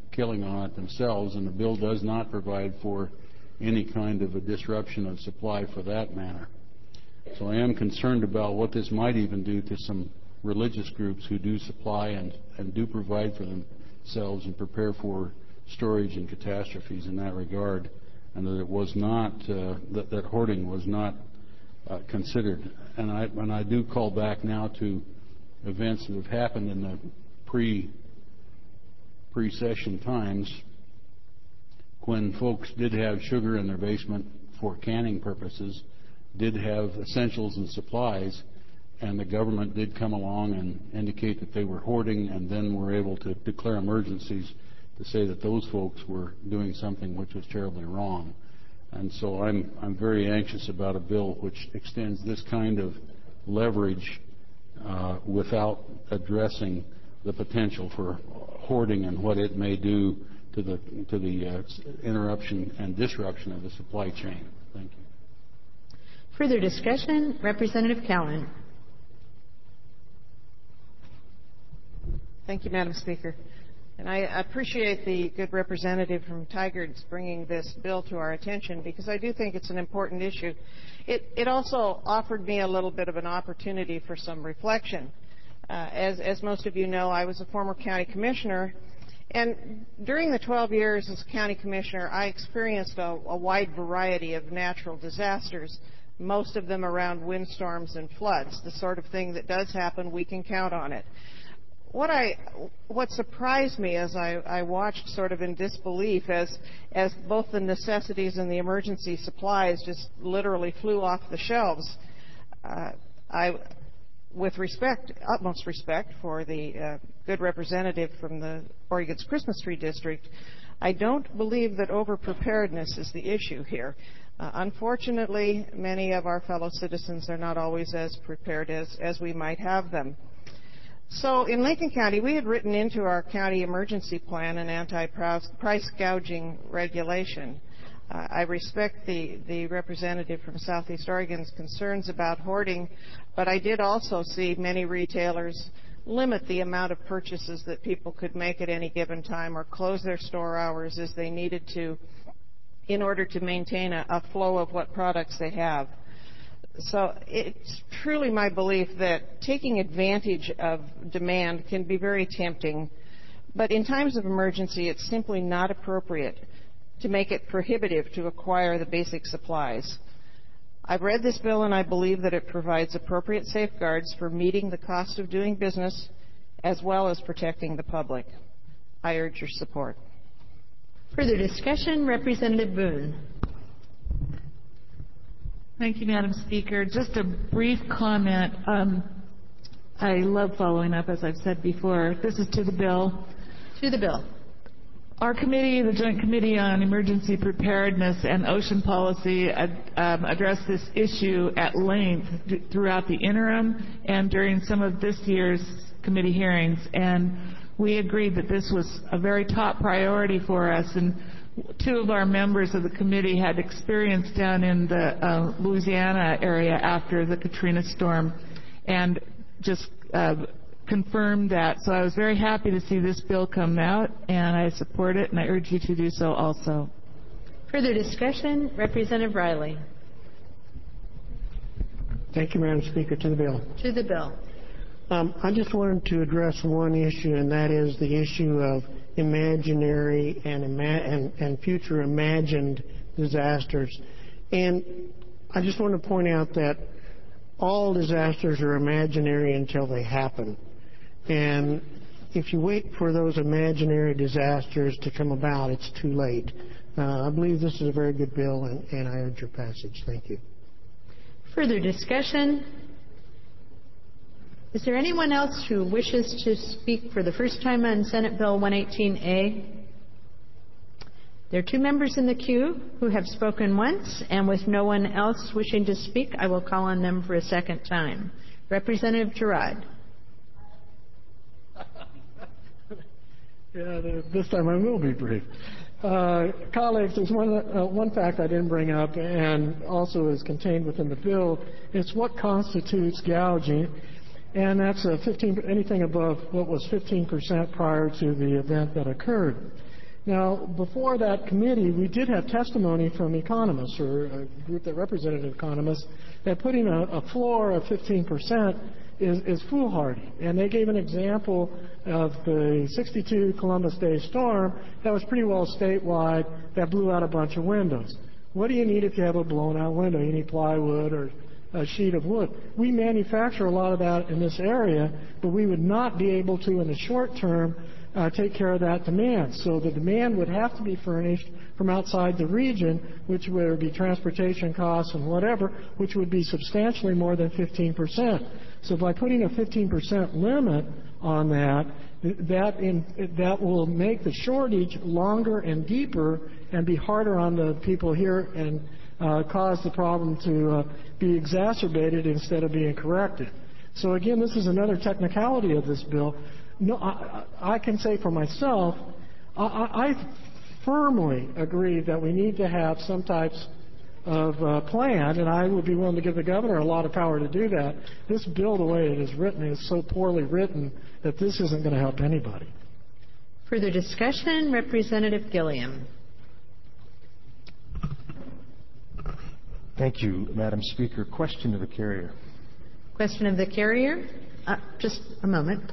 killing on it themselves, and the bill does not provide for any kind of a disruption of supply for that matter. So I am concerned about what this might even do to some religious groups who do supply and, and do provide for themselves and prepare for storage and catastrophes in that regard, and that it was not, uh, that, that hoarding was not uh, considered. And I, and I do call back now to events that have happened in the pre, pre-session times when folks did have sugar in their basement for canning purposes, did have essentials and supplies, and the government did come along and indicate that they were hoarding, and then were able to declare emergencies to say that those folks were doing something which was terribly wrong. And so I'm, I'm very anxious about a bill which extends this kind of leverage uh, without addressing the potential for hoarding and what it may do to the, to the uh, interruption and disruption of the supply chain. Thank you. Further discussion? Representative Cowan. Thank you, Madam Speaker. And I appreciate the good representative from Tigard's bringing this bill to our attention, because I do think it's an important issue. It, it also offered me a little bit of an opportunity for some reflection. Uh, as, as most of you know, I was a former county commissioner, and during the twelve years as county commissioner, I experienced a, a wide variety of natural disasters, most of them around windstorms and floods, the sort of thing that does happen, we can count on it. What I, what surprised me as I, I watched sort of in disbelief as, as both the necessities and the emergency supplies just literally flew off the shelves, uh, I, with respect, utmost respect for the uh, good representative from the Oregon's Christmas Tree District, I don't believe that over-preparedness is the issue here. Uh, unfortunately, many of our fellow citizens are not always as prepared as, as we might have them. So in Lincoln County, we had written into our county emergency plan an anti-price gouging regulation. Uh, I respect the, the representative from Southeast Oregon's concerns about hoarding, but I did also see many retailers limit the amount of purchases that people could make at any given time, or close their store hours as they needed to in order to maintain a, a flow of what products they have. So it's truly my belief that taking advantage of demand can be very tempting, but in times of emergency, it's simply not appropriate to make it prohibitive to acquire the basic supplies. I've read this bill, and I believe that it provides appropriate safeguards for meeting the cost of doing business as well as protecting the public. I urge your support. Further discussion? Representative Boone. Thank you, Madam Speaker. Just a brief comment. Um, I love following up, as I've said before. This is to the bill. To the bill. Our committee, the Joint Committee on Emergency Preparedness and Ocean Policy, ad, um, addressed this issue at length d- throughout the interim and during some of this year's committee hearings. And we agreed that this was a very top priority for us. And two of our members of the committee had experience down in the uh, Louisiana area after the Katrina storm and just uh, confirmed that. So I was very happy to see this bill come out, and I support it, and I urge you to do so also. Further discussion? Representative Riley. Thank you, Madam Speaker. To the bill. To the bill. Um, I just wanted to address one issue, and that is the issue of imaginary and, ima- and, and future imagined disasters. And I just want to point out that all disasters are imaginary until they happen. And if you wait for those imaginary disasters to come about, it's too late. Uh, I believe this is a very good bill, and, and I urge your passage. Thank you. Further discussion? Is there anyone else who wishes to speak for the first time on Senate Bill one eighteen A? There are two members in the queue who have spoken once, and with no one else wishing to speak, I will call on them for a second time. Representative Girard. Yeah, this time I will be brief. Uh, colleagues, there's one, uh, one fact I didn't bring up, and also is contained within the bill. It's what constitutes gouging, and that's a fifteen, anything above what was fifteen percent prior to the event that occurred. Now, before that committee, we did have testimony from economists, or a group that represented economists, that putting a, a floor of fifteen percent is, is foolhardy. And they gave an example of the sixty-two Columbus Day storm that was pretty well statewide that blew out a bunch of windows. What do you need if you have a blown out window? You need plywood or a sheet of wood. We manufacture a lot of that in this area, but we would not be able to in the short term uh, take care of that demand. So the demand would have to be furnished from outside the region, which would be transportation costs and whatever, which would be substantially more than fifteen percent. So by putting a fifteen percent limit on that, that, in, that will make the shortage longer and deeper and be harder on the people here and uh, cause the problem to uh, be exacerbated instead of being corrected. So again, this is another technicality of this bill. No, I, I can say for myself, I, I firmly agree that we need to have some types of uh, plan, and I would be willing to give the governor a lot of power to do that. This bill, the way it is written, is so poorly written that this isn't going to help anybody. Further discussion, Representative Gilliam. Thank you, Madam Speaker. Question to the carrier. Question of the carrier? Uh, just a moment.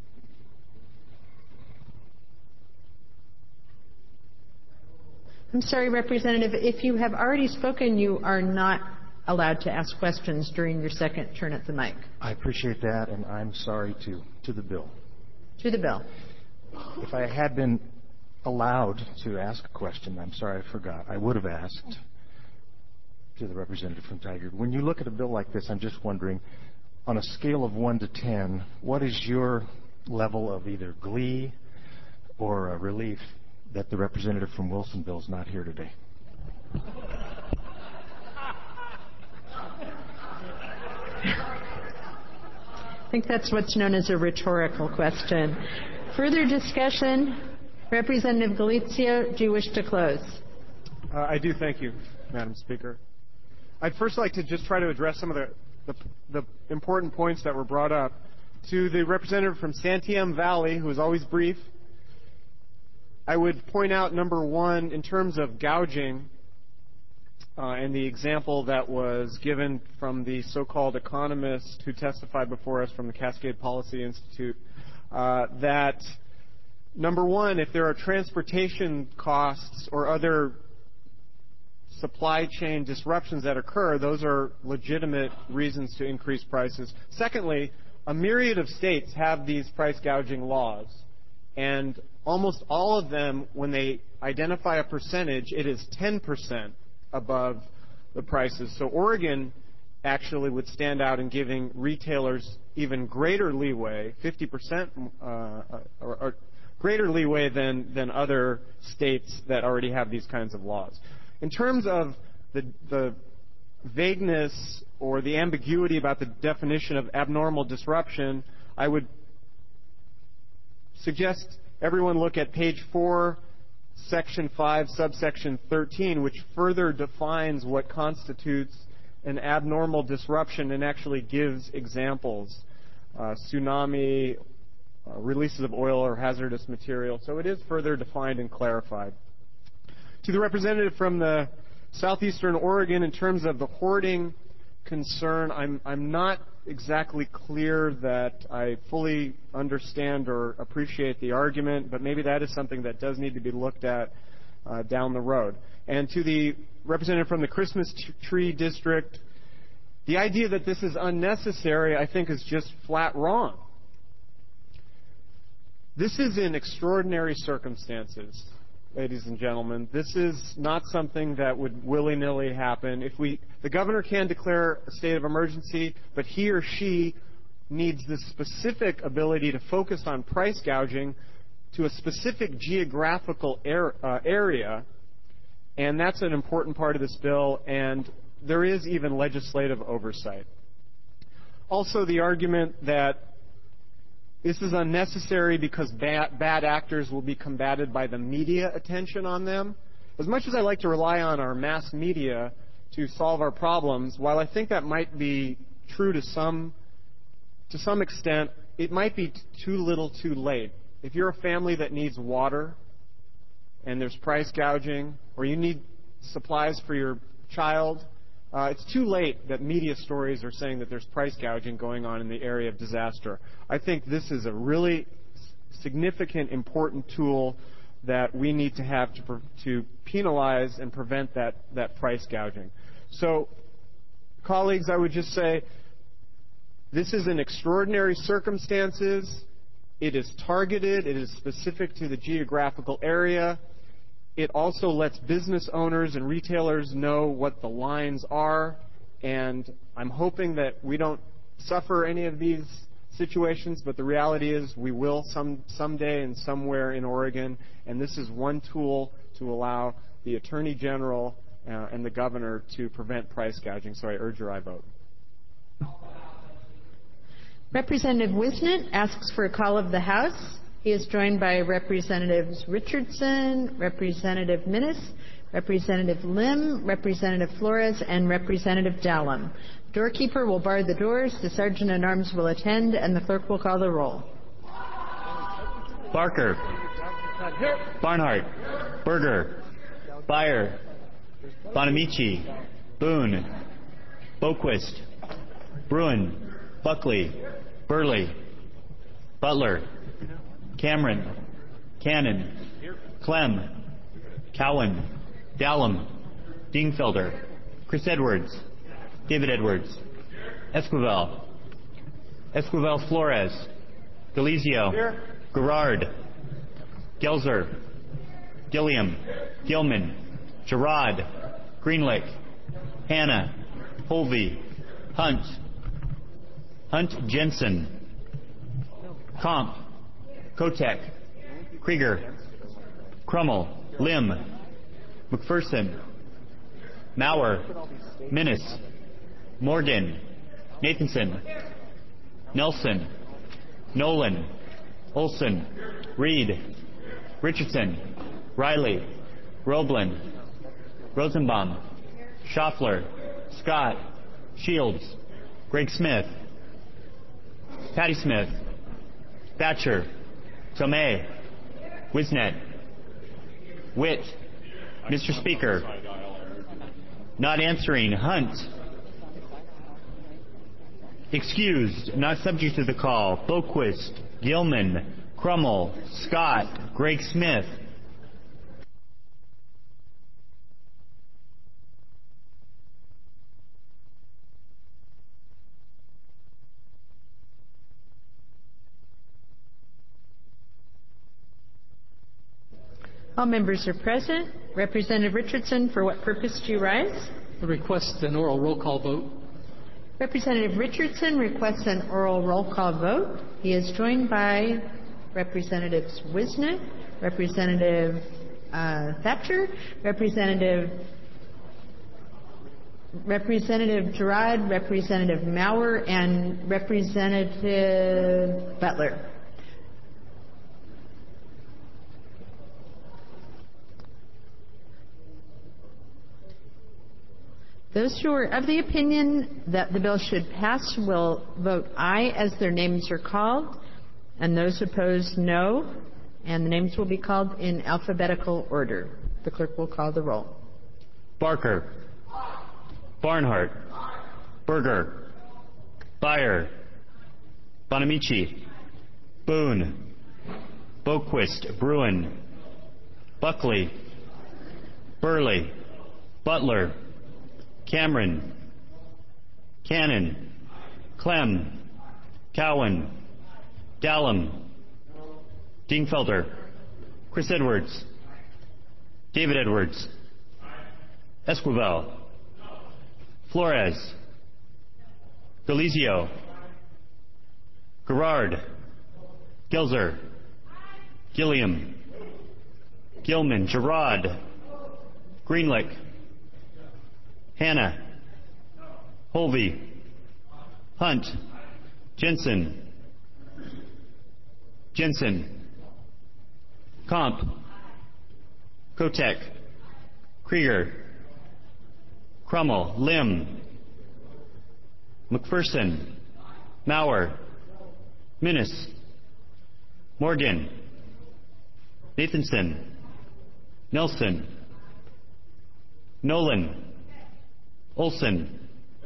I'm sorry, Representative, if you have already spoken, you are not allowed to ask questions during your second turn at the mic. I appreciate that, and I'm sorry to, to the bill. To the bill. If I had been allowed to ask a question, I'm sorry I forgot, I would have asked to the representative from Tigard. When you look at a bill like this, I'm just wondering, on a scale of one to ten, what is your level of either glee or uh, relief that the representative from Wilsonville is not here today? I think that's what's known as a rhetorical question. Further discussion, Representative Galizio, do you wish to close? Uh, I do, thank you, Madam Speaker. I'd first like to just try to address some of the, the, the important points that were brought up. To the representative from Santiam Valley, who is always brief, I would point out, number one, in terms of gouging, uh, and the example that was given from the so-called economist who testified before us from the Cascade Policy Institute, uh, that, number one, if there are transportation costs or other supply chain disruptions that occur, those are legitimate reasons to increase prices. Secondly, a myriad of states have these price gouging laws, and almost all of them, when they identify a percentage, it is ten percent above the prices. So Oregon actually would stand out in giving retailers even greater leeway, fifty percent uh, or, or greater leeway than, than other states that already have these kinds of laws. In terms of the, the vagueness or the ambiguity about the definition of abnormal disruption, I would suggest everyone look at page four, section five, subsection thirteen, which further defines what constitutes an abnormal disruption and actually gives examples. Uh, tsunami, uh, releases of oil or hazardous material. So it is further defined and clarified. To the representative from the southeastern Oregon, in terms of the hoarding concern, I'm, I'm not exactly clear that I fully understand or appreciate the argument, but maybe that is something that does need to be looked at uh, down the road. And to the representative from the Christmas Tree District, the idea that this is unnecessary, I think, is just flat wrong. This is in extraordinary circumstances, ladies and gentlemen. This is not something that would willy-nilly happen. If we, the governor can declare a state of emergency, but he or she needs the specific ability to focus on price gouging to a specific geographical er, uh, area, and that's an important part of this bill, and there is even legislative oversight. Also, the argument that this is unnecessary because bad, bad actors will be combated by the media attention on them. As much as I like to rely on our mass media to solve our problems, while I think that might be true to some, to some extent, it might be too little too late. If you're a family that needs water and there's price gouging, or you need supplies for your child, uh, it's too late that media stories are saying that there's price gouging going on in the area of disaster. I think this is a really significant, important tool that we need to have to, to penalize and prevent that, that price gouging. So, colleagues, I would just say this is in extraordinary circumstances. It is targeted. It is specific to the geographical area. It also lets business owners and retailers know what the lines are. And I'm hoping that we don't suffer any of these situations, but the reality is we will some someday and somewhere in Oregon. And this is one tool to allow the Attorney General uh, and the Governor to prevent price gouging. So I urge your aye vote. Representative Wisnett asks for a call of the House. He is joined by Representatives Richardson, Representative Minnis, Representative Lim, Representative Flores, and Representative Dallum. Doorkeeper will bar the doors, the Sergeant-at-Arms will attend, and the clerk will call the roll. Barker, Barnhart, Berger, Byer, Bonamici, Boone, Boquist, Bruin, Buckley, Burley, Butler, Cameron, Cannon, Clem, Cowan, Dallum, Dingfelder, Chris Edwards, David Edwards, Esquivel, Esquivel Flores, Delizio, Gerard, Gelzer, Gilliam, Gilman, Gerard, Greenlick, Hanna, Holvey, Hunt, Hunt Jensen, Comp, Kotek, Krieger, Crummel, Lim, McPherson, Maurer, Minnis, Morgan, Nathanson, Nelson, Nolan, Olson, Reed, Richardson, Riley, Roblin, Rosenbaum, Schaffler, Scott, Shields, Greg Smith, Patty Smith, Thatcher, Tomei, Wisnett, Witt, Mister Speaker, not answering, Hunt, excused, not subject to the call, Boquist, Gilman, Crummel, Scott, Greg Smith. All members are present. Representative Richardson, for what purpose do you rise? I request an oral roll call vote. Representative Richardson requests an oral roll call vote. He is joined by Representatives Wisnett, Representative uh, Thatcher, Representative Representative Gerard, Representative Maurer, and Representative Butler. Those who are of the opinion that the bill should pass will vote aye as their names are called, and those opposed no, and the names will be called in alphabetical order. The clerk will call the roll. Barker, Barnhart, Berger, Byer, Bonamici, Boone, Boquist, Bruin, Buckley, Burley, Butler, Cameron, Cannon, Clem, Cowan, Dallum, Dingfelder, Chris Edwards, David Edwards, Esquivel, Flores, Delizio, Gerard, Gelzer, Gilliam, Gilman, Gerard, Greenlick, Hanna, Holvey, Hunt, Jensen, Jensen, Comp, Kotek, Krieger, Crummel, Lim, McPherson, Maurer, Minnis, Morgan, Nathanson, Nelson. Nolan. Olson.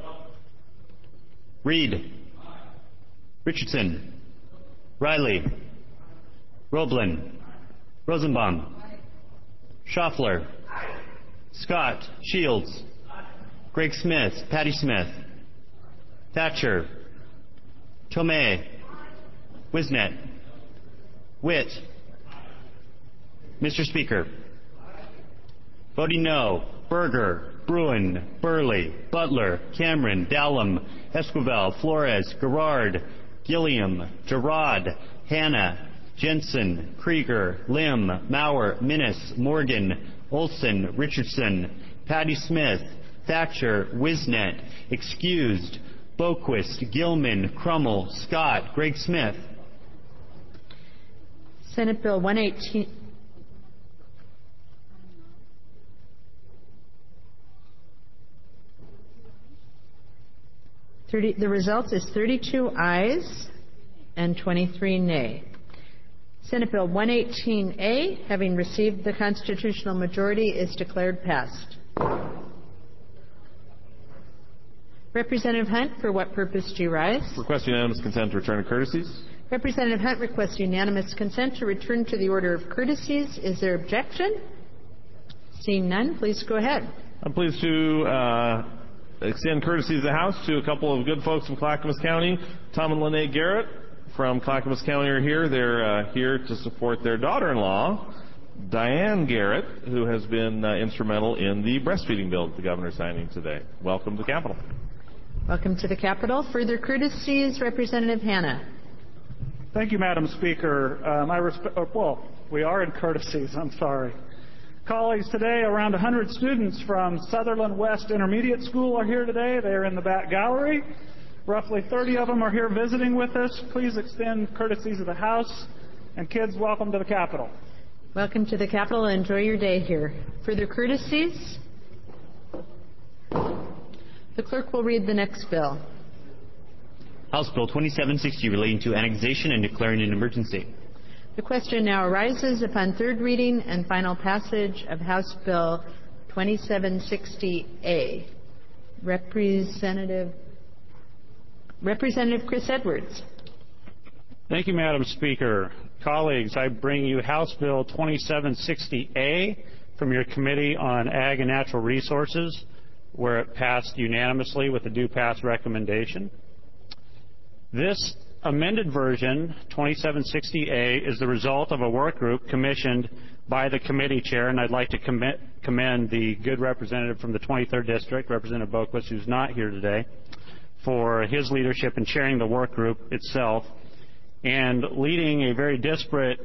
Reed. Richardson. Riley. Roblin. Rosenbaum. Schaffler. Scott. Shields. Greg Smith. Patty Smith. Thatcher. Tomei. Wisnet. Witt. Mister Speaker. Voting no. Berger. Bruin. Burley. Butler. Cameron. Dallum. Esquivel. Flores. Garrard. Gilliam. Gerard. Hanna. Jensen. Krieger. Lim. Maurer. Minnis. Morgan. Olson. Richardson. Patty Smith. Thatcher. Wisnet. Excused. Boquist. Gilman. Crummel. Scott. Greg Smith. Senate Bill one eighteen. thirty, the result is thirty-two ayes and twenty-three nay. Senate Bill one eighteen A, having received the constitutional majority, is declared passed. Representative Hunt, for what purpose do you rise? Request unanimous consent to return to courtesies. Representative Hunt requests unanimous consent to return to the order of courtesies. Is there objection? Seeing none, please go ahead. I'm pleased to uh, extend courtesies of the House to a couple of good folks from Clackamas County. Tom and Lynette Garrett from Clackamas County are here. They're uh, here to support their daughter-in-law, Diane Garrett, who has been uh, instrumental in the breastfeeding bill that the governor is signing today. Welcome to the Capitol. Welcome to the Capitol. Further courtesies, Representative Hanna. Thank you, Madam Speaker. Um, I respe- oh, well, we are in courtesies. I'm sorry. Colleagues, today around one hundred students from Sutherland West Intermediate School are here today. They are in the back gallery. Roughly thirty of them are here visiting with us. Please extend courtesies of the House. And kids, welcome to the Capitol. Welcome to the Capitol. Enjoy your day here. Further courtesies? The clerk will read the next bill. House Bill twenty-seven sixty relating to annexation and declaring an emergency. The question now arises upon third reading and final passage of House Bill twenty-seven sixty A. Representative Representative Chris Edwards. Thank you, Madam Speaker. Colleagues, I bring you House Bill twenty-seven sixty A from your Committee on Ag and Natural Resources, where it passed unanimously with a do pass recommendation. This amended version, twenty-seven sixty A, is the result of a work group commissioned by the committee chair, and I'd like to commit, commend the good representative from the twenty-third District, Representative Boquist, who's not here today, for his leadership in chairing the work group itself and leading a very disparate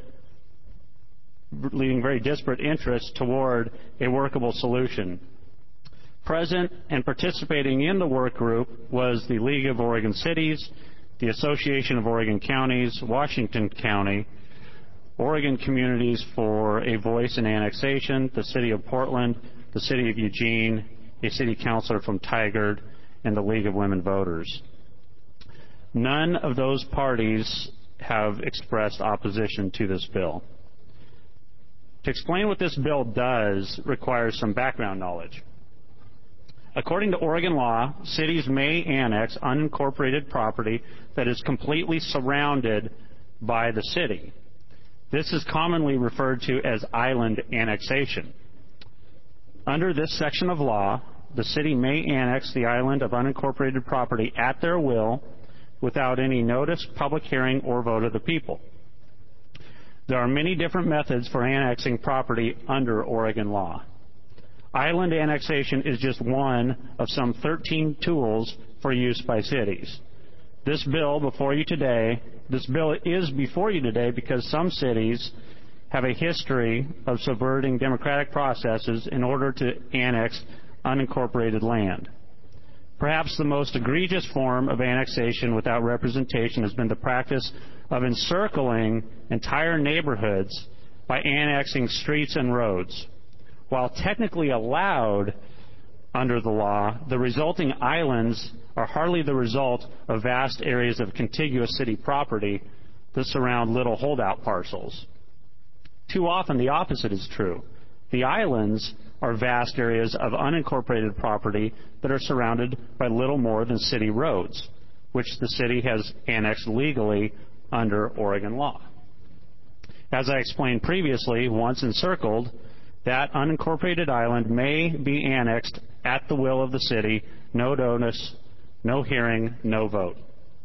leading very disparate interests toward a workable solution. Present and participating in the work group was the League of Oregon Cities, the Association of Oregon Counties, Washington County, Oregon Communities for a Voice in Annexation, the City of Portland, the City of Eugene, a city councilor from Tigard, and the League of Women Voters. None of those parties have expressed opposition to this bill. To explain what this bill does requires some background knowledge. According to Oregon law, cities may annex unincorporated property that is completely surrounded by the city. This is commonly referred to as island annexation. Under this section of law, the city may annex the island of unincorporated property at their will without any notice, public hearing, or vote of the people. There are many different methods for annexing property under Oregon law. Island annexation is just one of some thirteen tools for use by cities. This bill before you today, this bill is before you today because some cities have a history of subverting democratic processes in order to annex unincorporated land. Perhaps the most egregious form of annexation without representation has been the practice of encircling entire neighborhoods by annexing streets and roads. While technically allowed under the law, the resulting islands are hardly the result of vast areas of contiguous city property that surround little holdout parcels. Too often the opposite is true. The islands are vast areas of unincorporated property that are surrounded by little more than city roads, which the city has annexed legally under Oregon law. As I explained previously, once encircled, that unincorporated island may be annexed at the will of the city, no notice, no hearing, no vote.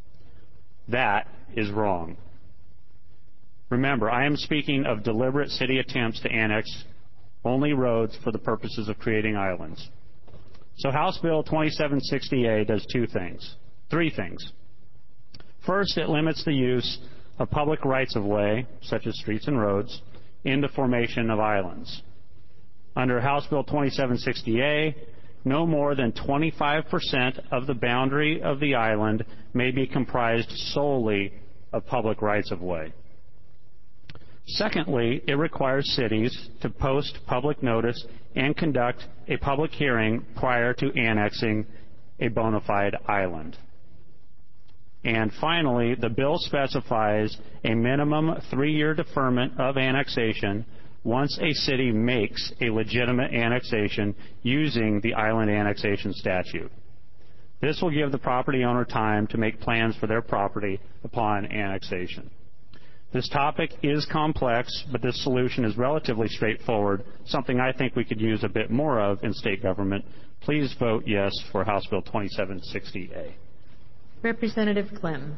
That is wrong. Remember, I am speaking of deliberate city attempts to annex only roads for the purposes of creating islands. So House Bill twenty-seven sixty A does two things, three things. First, it limits the use of public rights-of-way, such as streets and roads, in the formation of islands. Under House Bill twenty-seven sixty A, no more than twenty-five percent of the boundary of the island may be comprised solely of public rights-of-way. Secondly, it requires cities to post public notice and conduct a public hearing prior to annexing a bona fide island. And finally, the bill specifies a minimum three-year deferment of annexation once a city makes a legitimate annexation using the island annexation statute. This will give the property owner time to make plans for their property upon annexation. This topic is complex, but this solution is relatively straightforward, something I think we could use a bit more of in state government. Please vote yes for House Bill twenty-seven sixty A. Representative Clem.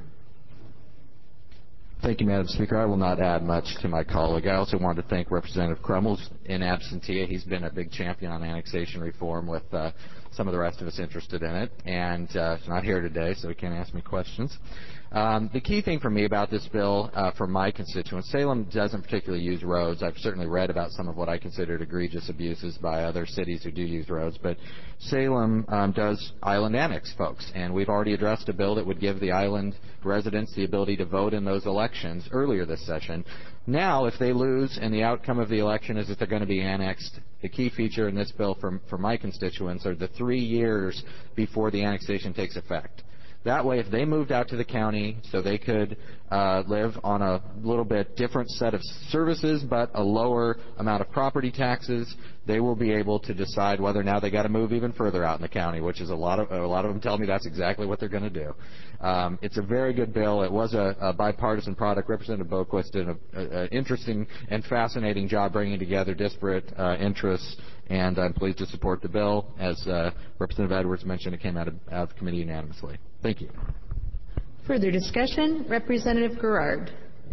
Thank you, Madam Speaker. I will not add much to my colleague. I also wanted to thank Representative Crummels in absentia. He's been a big champion on annexation reform with uh, some of the rest of us interested in it, and uh, he's not here today, so he can't ask me questions. Um, the key thing for me about this bill, uh, for my constituents, Salem doesn't particularly use roads. I've certainly read about some of what I considered egregious abuses by other cities who do use roads, but Salem um, does island annex folks, and we've already addressed a bill that would give the island residents the ability to vote in those elections earlier this session. Now, if they lose and the outcome of the election is that they're going to be annexed, the key feature in this bill for, for my constituents are the three years before the annexation takes effect. That way, if they moved out to the county so they could uh, live on a little bit different set of services but a lower amount of property taxes, they will be able to decide whether now they got to move even further out in the county, which is a lot of a lot of them tell me that's exactly what they're going to do. Um, it's a very good bill. It was a, a bipartisan product. Representative Boquist did an interesting and fascinating job bringing together disparate uh, interests, and I'm pleased to support the bill. As uh, Representative Edwards mentioned, it came out of, out of committee unanimously. Thank you. Further discussion? Representative Gerard.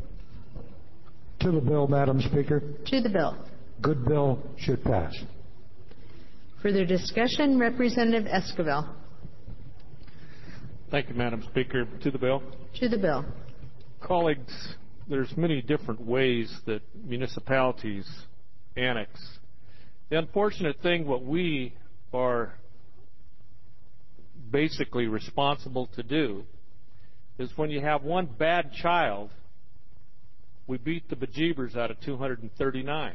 To the bill, Madam Speaker. To the bill. Good bill should pass. Further discussion? Representative Esquivel. Thank you, Madam Speaker. To the bill. To the bill. Colleagues, there's many different ways that municipalities annex. The unfortunate thing, what we are basically responsible to do is when you have one bad child, we beat the bejeebers out of two hundred thirty-nine.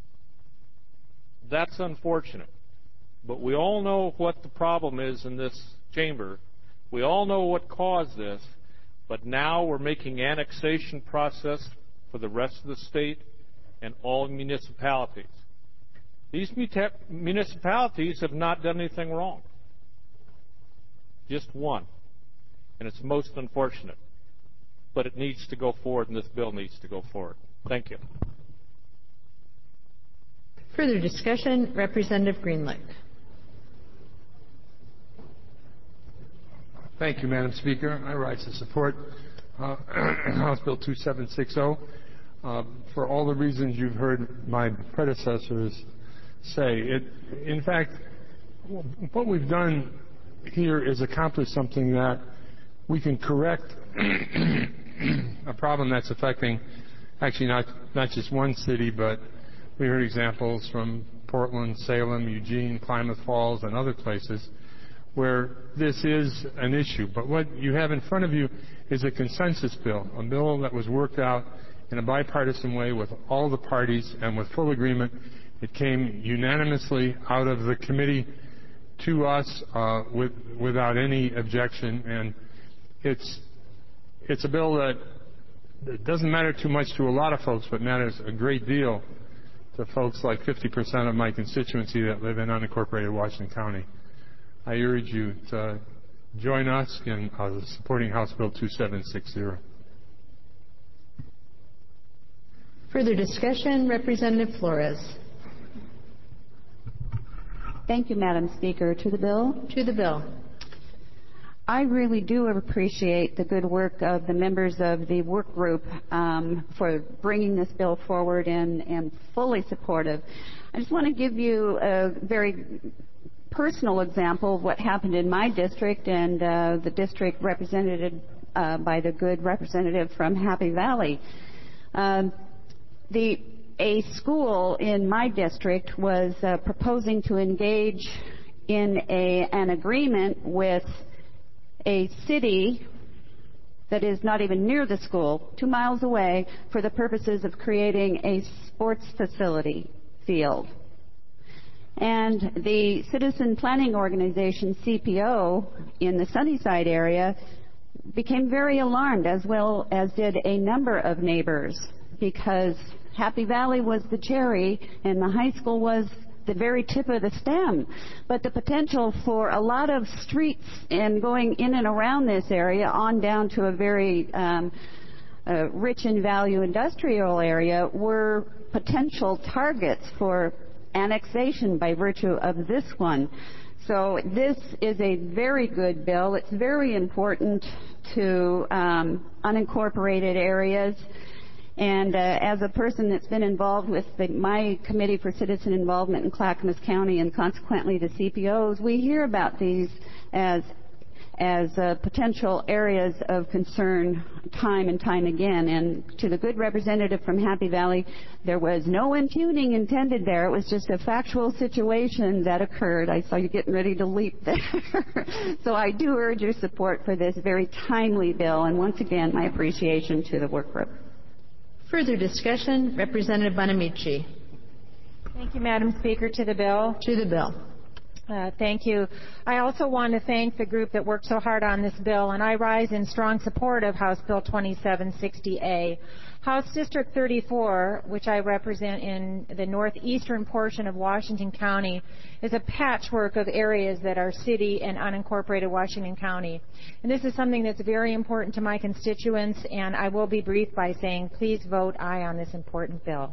That's unfortunate. But we all know what the problem is in this chamber. We all know what caused this. But now we're making annexation process for the rest of the state and all municipalities. These municipalities have not done anything wrong. Just one. And it's most unfortunate. But it needs to go forward, and this bill needs to go forward. Thank you. Further discussion? Representative Greenlick. Thank you, Madam Speaker. I rise to support uh, House Bill twenty-seven sixty uh, for all the reasons you've heard my predecessors say. It, in fact, what we've done here is accomplish something that we can correct a problem that's affecting actually not, not just one city, but we heard examples from Portland, Salem, Eugene, Klamath Falls, and other places where this is an issue. But what you have in front of you is a consensus bill, a bill that was worked out in a bipartisan way with all the parties and with full agreement. It came unanimously out of the committee to us uh, with, without any objection, and it's it's a bill that it doesn't matter too much to a lot of folks, but matters a great deal to folks like fifty percent of my constituency that live in unincorporated Washington County. I urge you to join us in uh, supporting House Bill two seven six zero. Further discussion, Representative Flores. Thank you, Madam Speaker. To the bill? To the bill. I really do appreciate the good work of the members of the work group um, for bringing this bill forward and, and fully supportive. I just want to give you a very personal example of what happened in my district and uh, the district represented uh, by the good representative from Happy Valley. Um, the A school in my district was uh, proposing to engage in a, an agreement with a city that is not even near the school, two miles away, for the purposes of creating a sports facility field. And the Citizen Planning Organization, C P O, in the Sunnyside area became very alarmed, as well as did a number of neighbors, because Happy Valley was the cherry and the high school was the very tip of the stem. But the potential for a lot of streets and going in and around this area on down to a very um, uh, rich in value industrial area were potential targets for annexation by virtue of this one. So this is a very good bill. It's very important to um, unincorporated areas. And uh, as a person that's been involved with the, my Committee for Citizen Involvement in Clackamas County and consequently the C P Os, we hear about these as as uh, potential areas of concern time and time again. And to the good representative from Happy Valley, there was no impugning intended there. It was just a factual situation that occurred. I saw you getting ready to leap there. So I do urge your support for this very timely bill. And once again, my appreciation to the work group. Further discussion, Representative Bonamici. Thank you, Madam Speaker. To the bill. To the bill. Uh, thank you. I also want to thank the group that worked so hard on this bill, and I rise in strong support of House Bill twenty-seven sixty A. House District thirty-four, which I represent in the northeastern portion of Washington County, is a patchwork of areas that are city and unincorporated Washington County. And this is something that's very important to my constituents, and I will be brief by saying please vote aye on this important bill.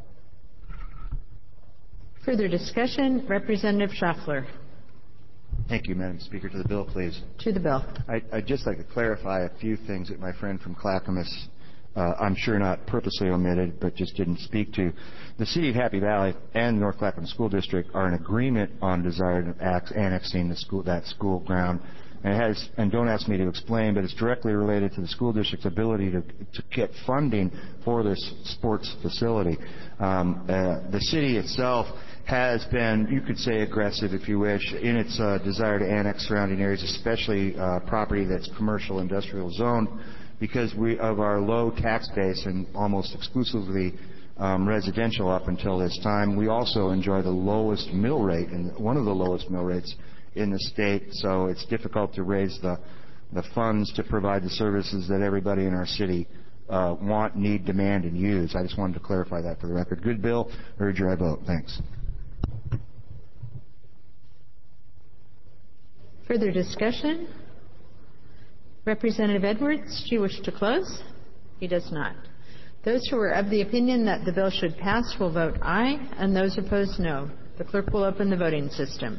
Further discussion, Representative Schaffler. Thank you, Madam Speaker. To the bill, please. To the bill. I, I'd just like to clarify a few things that my friend from Clackamas, uh, I'm sure not purposely omitted, but just didn't speak to. The City of Happy Valley and North Clackamas School District are in agreement on desired annexing the school, that school ground. And it has, and don't ask me to explain, but it's directly related to the school district's ability to, to get funding for this sports facility. Um, uh, the city itself has been, you could say aggressive if you wish, in its uh, desire to annex surrounding areas, especially uh, property that's commercial industrial zoned, because we, of our low tax base and almost exclusively um, residential up until this time. We also enjoy the lowest mill rate, and one of the lowest mill rates in the state, so it's difficult to raise the, the funds to provide the services that everybody in our city uh, want, need, demand, and use. I just wanted to clarify that for the record. Good bill. Urge your I vote. Thanks. Further discussion? Representative Edwards, do you wish to close? He does not. Those who are of the opinion that the bill should pass will vote aye, and those opposed no. The clerk will open the voting system.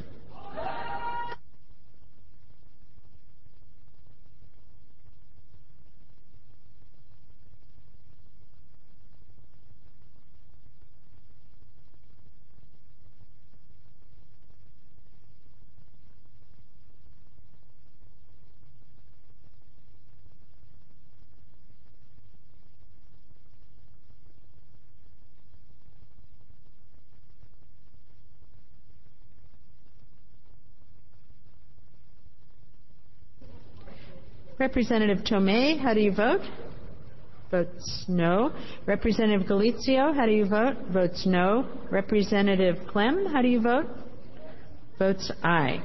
Representative Tomei, how do you vote? Votes no. Representative Galizio, how do you vote? Votes no. Representative Clem, how do you vote? Votes aye.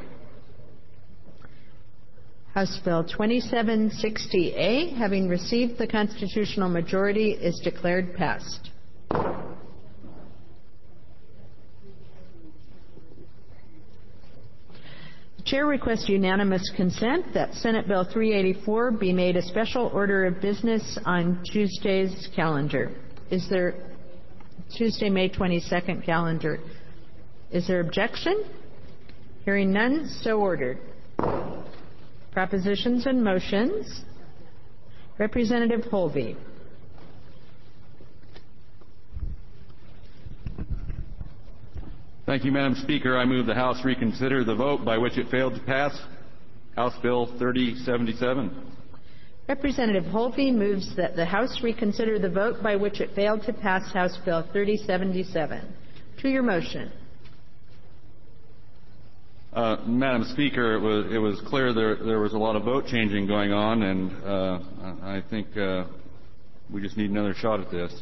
House Bill twenty-seven sixty A, having received the constitutional majority, is declared passed. Chair requests unanimous consent that Senate Bill three eighty-four be made a special order of business on Tuesday's calendar. Is there Tuesday, May twenty-second calendar? Is there objection? Hearing none, so ordered. Propositions and motions. Representative Holvey. Thank you, Madam Speaker. I move the House reconsider the vote by which it failed to pass House Bill thirty seventy-seven. Representative Holvey moves that the House reconsider the vote by which it failed to pass House Bill thirty seventy-seven. To your motion. Uh, Madam Speaker, it was, it was clear there, there was a lot of vote changing going on, and uh, I think uh, we just need another shot at this.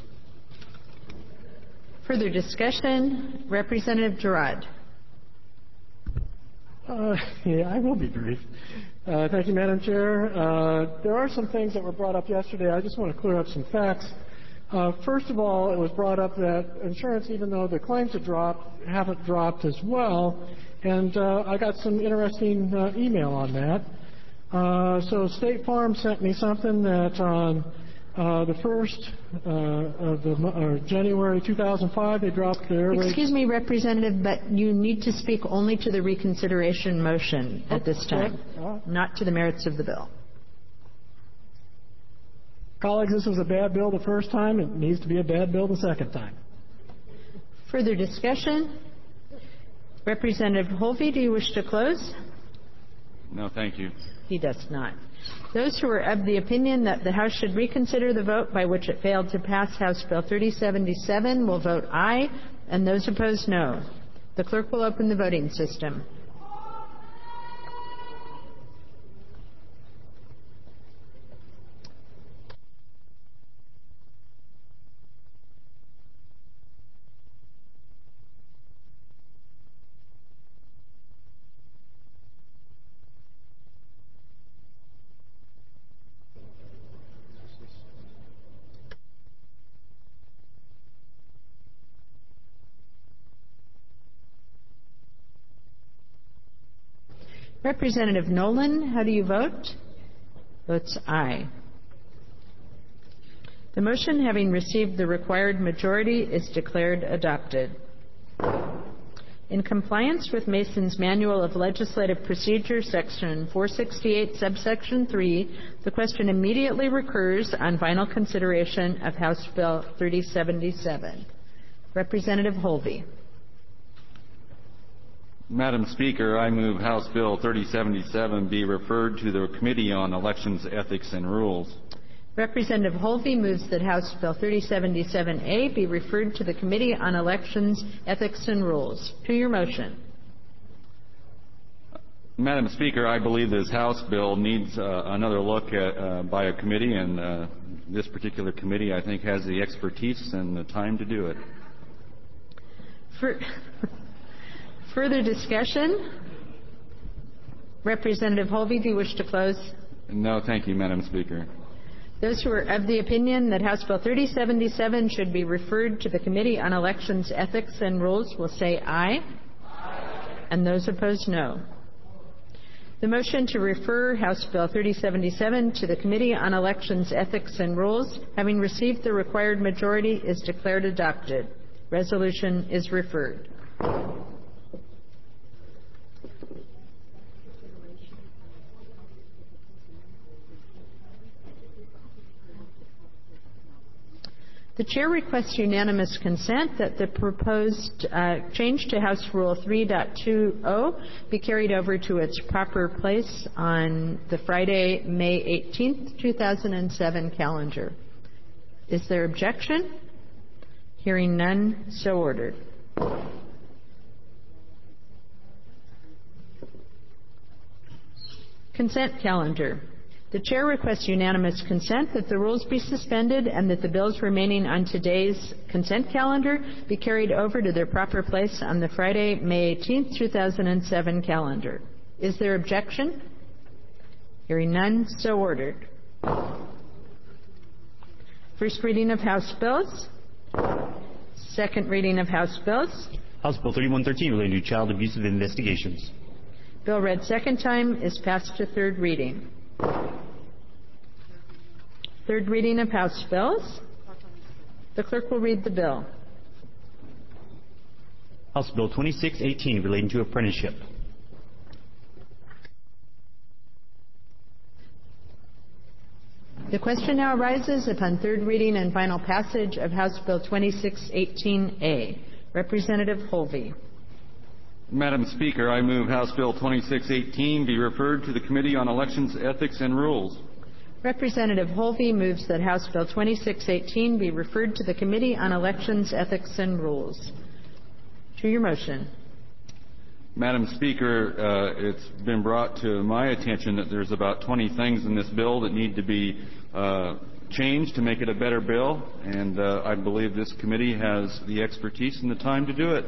Further discussion. Representative Girard. Uh, yeah, I will be brief. Uh, thank you, Madam Chair. Uh, there are some things that were brought up yesterday. I just want to clear up some facts. Uh, first of all, it was brought up that insurance, even though the claims have dropped, haven't dropped as well. And uh, I got some interesting uh, email on that. Uh, so State Farm sent me something that on uh, the first uh, of the uh, January two thousand five, they dropped their rates. Excuse me, Representative, but you need to speak only to the reconsideration motion at this time, uh, not to the merits of the bill. Colleagues, this was a bad bill the first time. It needs to be a bad bill the second time. Further discussion? Representative Holvey, do you wish to close? No, thank you. He does not. Those who are of the opinion that the House should reconsider the vote by which it failed to pass House Bill thirty seventy-seven will vote aye, and those opposed no. The clerk will open the voting system. Representative Nolan, how do you vote? Votes aye. The motion, having received the required majority, is declared adopted. In compliance with Mason's Manual of Legislative Procedure, Section four sixty-eight, subsection three, the question immediately recurs on final consideration of House Bill thirty seventy-seven. Representative Holvey. Madam Speaker, I move House Bill thirty seventy-seven be referred to the Committee on Elections, Ethics, and Rules. Representative Holvey moves that House Bill thirty seventy-seven A be referred to the Committee on Elections, Ethics, and Rules. To your motion. Madam Speaker, I believe this House bill needs uh, another look at, uh, by a committee, and uh, this particular committee, I think, has the expertise and the time to do it. For Further discussion? Representative Holvey, do you wish to close? No, thank you, Madam Speaker. Those who are of the opinion that House Bill thirty seventy-seven should be referred to the Committee on Elections, Ethics, and Rules will say aye. Aye. And those opposed, no. The motion to refer House Bill thirty seventy-seven to the Committee on Elections, Ethics, and Rules, having received the required majority, is declared adopted. Resolution is referred. The Chair requests unanimous consent that the proposed uh, change to House Rule three point two zero be carried over to its proper place on the Friday, May eighteenth, two thousand seven calendar. Is there objection? Hearing none, so ordered. Consent calendar. The Chair requests unanimous consent that the rules be suspended and that the bills remaining on today's consent calendar be carried over to their proper place on the Friday, May eighteenth, two thousand seven calendar. Is there objection? Hearing none, so ordered. First reading of House bills. Second reading of House bills. House Bill thirty-one thirteen relating to child abusive investigations. Bill read second time is passed to third reading. Third reading of House bills. The clerk will read the bill. House Bill twenty-six eighteen relating to apprenticeship. The question now arises upon third reading and final passage of House Bill twenty-six eighteen A. Representative Holvey. Madam Speaker, I move House Bill twenty-six eighteen be referred to the Committee on Elections, Ethics, and Rules. Representative Holvey moves that House Bill twenty-six eighteen be referred to the Committee on Elections, Ethics, and Rules. To your motion. Madam Speaker, uh, it's been brought to my attention that there's about twenty things in this bill that need to be uh, changed to make it a better bill, and uh, I believe this committee has the expertise and the time to do it.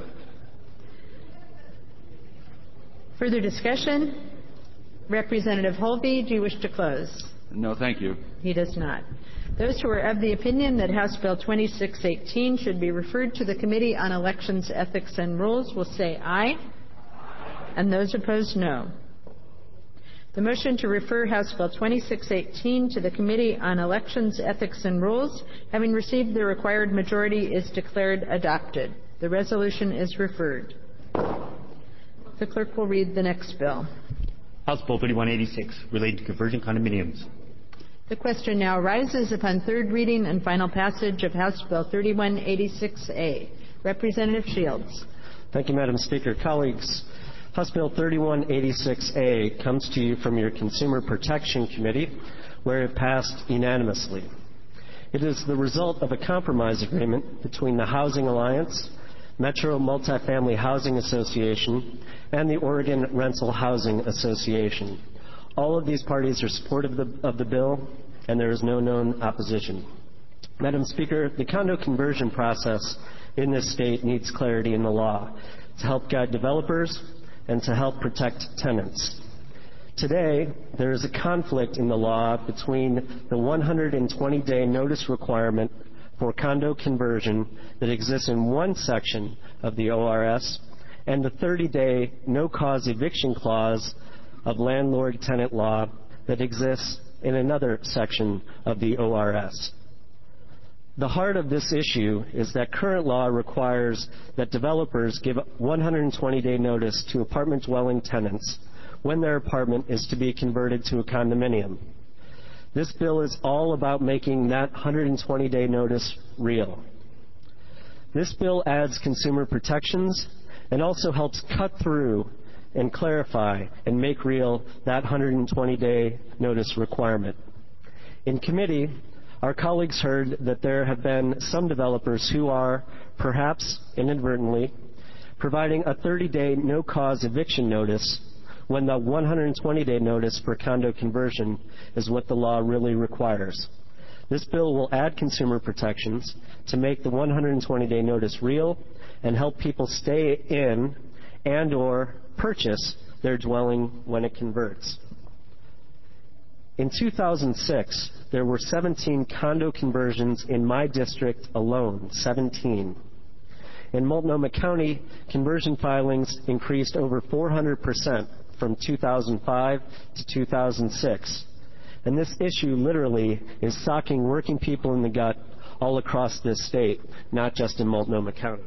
Further discussion? Representative Holvey, do you wish to close? No, thank you. He does not. Those who are of the opinion that House Bill twenty-six eighteen should be referred to the Committee on Elections, Ethics, and Rules will say aye. And those opposed, no. The motion to refer House Bill twenty-six eighteen to the Committee on Elections, Ethics, and Rules, having received the required majority, is declared adopted. The resolution is referred. The clerk will read the next bill. House Bill thirty-one eighty-six relating to conversion condominiums. The question now arises upon third reading and final passage of House Bill thirty-one eighty-six A. Representative Shields. Thank you, Madam Speaker. Colleagues, House Bill thirty-one eighty-six A comes to you from your Consumer Protection Committee, where it passed unanimously. It is the result of a compromise agreement between the Housing Alliance, Metro Multifamily Housing Association, and the Oregon Rental Housing Association. All of these parties are supportive of the, of the bill, and there is no known opposition. Madam Speaker, the condo conversion process in this state needs clarity in the law to help guide developers and to help protect tenants. Today, there is a conflict in the law between the one hundred twenty day notice requirement for condo conversion that exists in one section of the O R S and the thirty day no-cause eviction clause of landlord-tenant law that exists in another section of the O R S. The heart of this issue is that current law requires that developers give one hundred twenty day notice to apartment dwelling tenants when their apartment is to be converted to a condominium. This bill is all about making that one hundred twenty day notice real. This bill adds consumer protections and also helps cut through and clarify and make real that one hundred twenty day notice requirement. In committee, our colleagues heard that there have been some developers who are, perhaps inadvertently, providing a thirty day no-cause eviction notice when the one hundred twenty day notice for condo conversion is what the law really requires. This bill will add consumer protections to make the one hundred twenty day notice real and help people stay in and or purchase their dwelling when it converts. In two thousand six, there were seventeen condo conversions in my district alone, seventeen. In Multnomah County, conversion filings increased over four hundred percent from two thousand five to two thousand six. And this issue literally is socking working people in the gut all across this state, not just in Multnomah County.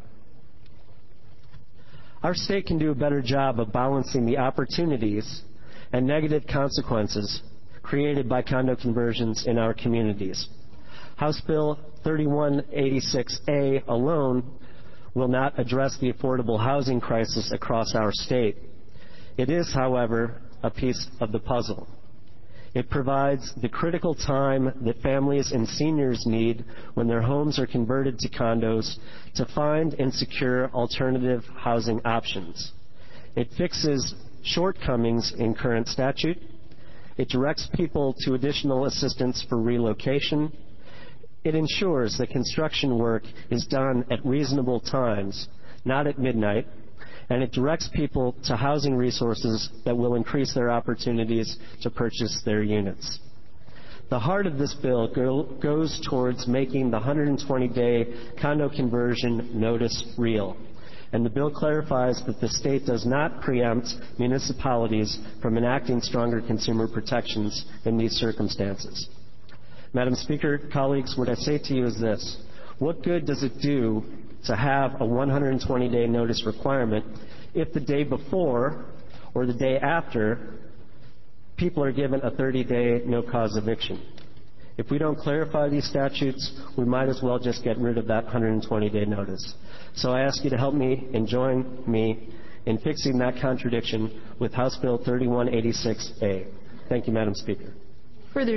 Our state can do a better job of balancing the opportunities and negative consequences created by condo conversions in our communities. House Bill thirty-one eighty-six A alone will not address the affordable housing crisis across our state. It is, however, a piece of the puzzle. It provides the critical time that families and seniors need when their homes are converted to condos to find and secure alternative housing options. It fixes shortcomings in current statute. It directs people to additional assistance for relocation. It ensures that construction work is done at reasonable times, not at midnight. And it directs people to housing resources that will increase their opportunities to purchase their units. The heart of this bill go, goes towards making the one hundred twenty day condo conversion notice real and the bill clarifies that the state does not preempt municipalities from enacting stronger consumer protections in these circumstances. Madam Speaker, colleagues, what I say to you is this. What good does it do to have a one hundred twenty day notice requirement if the day before or the day after people are given a thirty day no-cause eviction? If we don't clarify these statutes, we might as well just get rid of that one hundred twenty day notice. So I ask you to help me and join me in fixing that contradiction with House Bill thirty-one eighty-six A. Thank you, Madam Speaker. Further.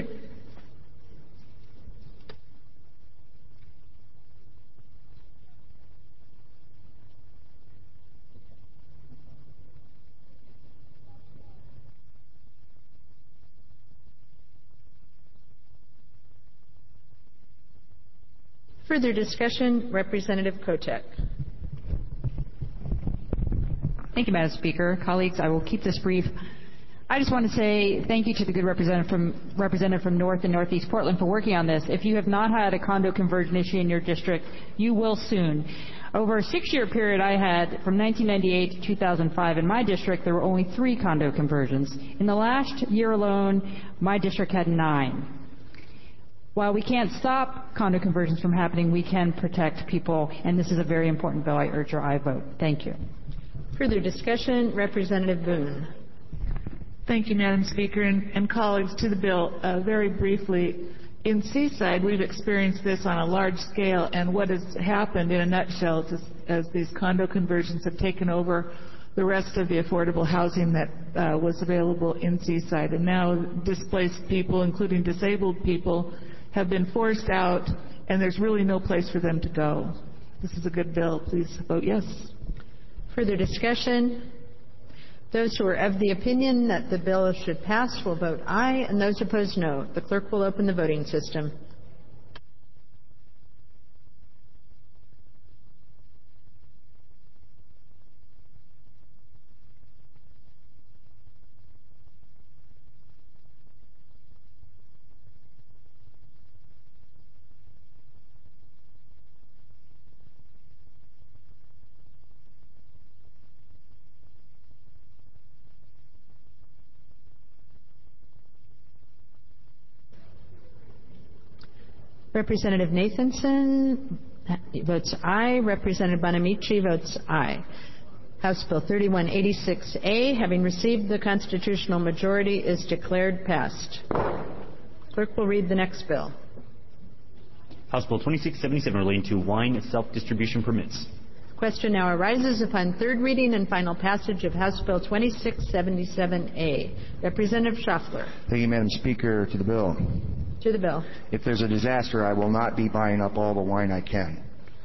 Further discussion, Representative Kotek. Thank you, Madam Speaker. Colleagues, I will keep this brief. I just want to say thank you to the good representative from, representative from North and Northeast Portland for working on this. If you have not had a condo conversion issue in your district, you will soon. Over a six-year period I had, from nineteen ninety-eight to two thousand five, in my district, there were only three condo conversions. In the last year alone, my district had nine. While we can't stop condo conversions from happening, we can protect people, and this is a very important bill. I urge your aye vote. Thank you. Further discussion, Representative Boone. Thank you, Madam Speaker, and, and colleagues, to the bill. Uh, very briefly, in Seaside, we've experienced this on a large scale, and what has happened in a nutshell is as these condo conversions have taken over the rest of the affordable housing that uh, was available in Seaside, and now displaced people, including disabled people, have been forced out, and there's really no place for them to go. This is a good bill. Please vote yes. Further discussion? Those who are of the opinion that the bill should pass will vote aye, and those opposed no. The clerk will open the voting system. Representative Nathanson votes aye. Representative Bonamici votes aye. House Bill thirty-one eighty-six A, having received the constitutional majority, is declared passed. Clerk will read the next bill. House Bill twenty-six seventy-seven relating to wine self-distribution permits. Question now arises upon third reading and final passage of House Bill twenty-six seventy-seven A. Representative Schaffler. Thank you, Madam Speaker. To the bill. To the bill. If there's a disaster, I will not be buying up all the wine I can.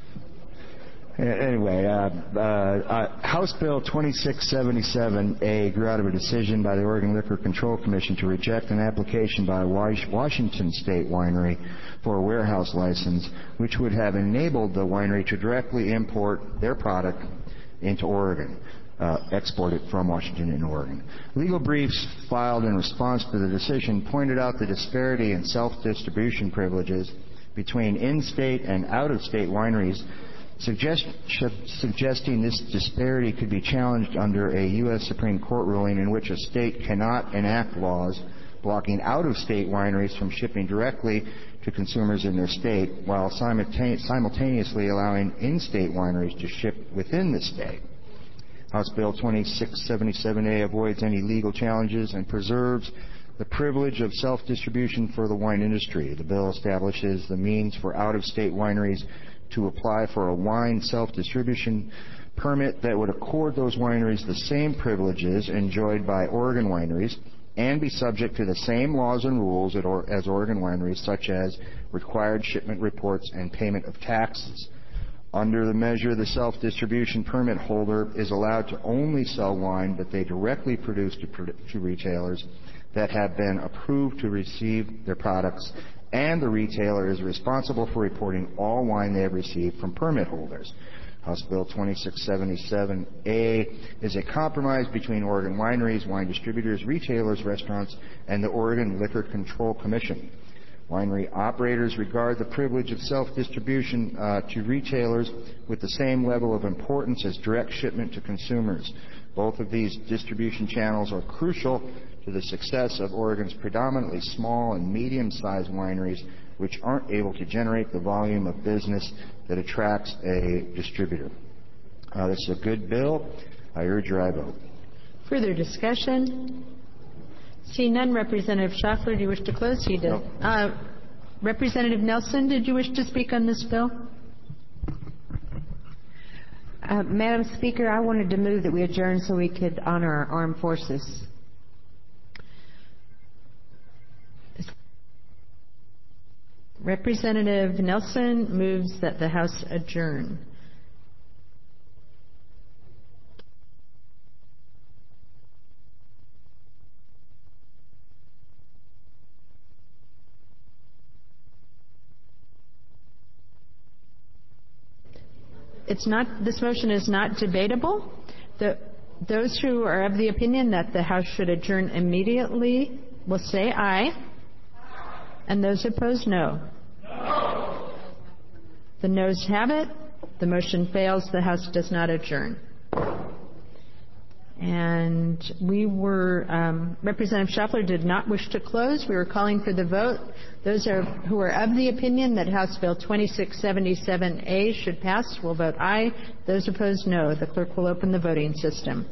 Anyway, uh, uh, uh, House Bill twenty-six seventy-seven A grew out of a decision by the Oregon Liquor Control Commission to reject an application by a Washington State winery for a warehouse license, which would have enabled the winery to directly import their product into Oregon, uh, export it from Washington and Oregon. Legal briefs filed in response to the decision pointed out the disparity in self-distribution privileges between in-state and out-of-state wineries, Suggest, suggesting this disparity could be challenged under a U S Supreme Court ruling in which a state cannot enact laws blocking out-of-state wineries from shipping directly to consumers in their state while simultaneously allowing in-state wineries to ship within the state. House Bill twenty-six seventy-seven A avoids any legal challenges and preserves the privilege of self-distribution for the wine industry. The bill establishes the means for out-of-state wineries to apply for a wine self-distribution permit that would accord those wineries the same privileges enjoyed by Oregon wineries and be subject to the same laws and rules as Oregon wineries, such as required shipment reports and payment of taxes. Under the measure, the self-distribution permit holder is allowed to only sell wine that they directly produce to, to retailers that have been approved to receive their products, and the retailer is responsible for reporting all wine they have received from permit holders. House Bill twenty-six seventy-seven A is a compromise between Oregon wineries, wine distributors, retailers, restaurants, and the Oregon Liquor Control Commission. Winery operators regard the privilege of self-distribution uh, to retailers with the same level of importance as direct shipment to consumers. Both of these distribution channels are crucial to the success of Oregon's predominantly small and medium-sized wineries, which aren't able to generate the volume of business that attracts a distributor. Uh, this is a good bill. I urge your aye vote. Further discussion? Seeing none, Representative Schaffler, do you wish to close? He did. No. Uh, Representative Nelson, did you wish to speak on this bill? Uh, Madam Speaker, I wanted to move that we adjourn so we could honor our armed forces. Representative Nelson moves that the House adjourn. It's not, this motion is not debatable. The, those who are of the opinion that the House should adjourn immediately will say aye. And those opposed, no. No. The noes have it. The motion fails. The House does not adjourn. And we were, um, Representative Schaffler did not wish to close. We were calling for the vote. Those are, who are of the opinion that House Bill twenty-six seventy-seven A should pass will vote aye. Those opposed, no. The clerk will open the voting system.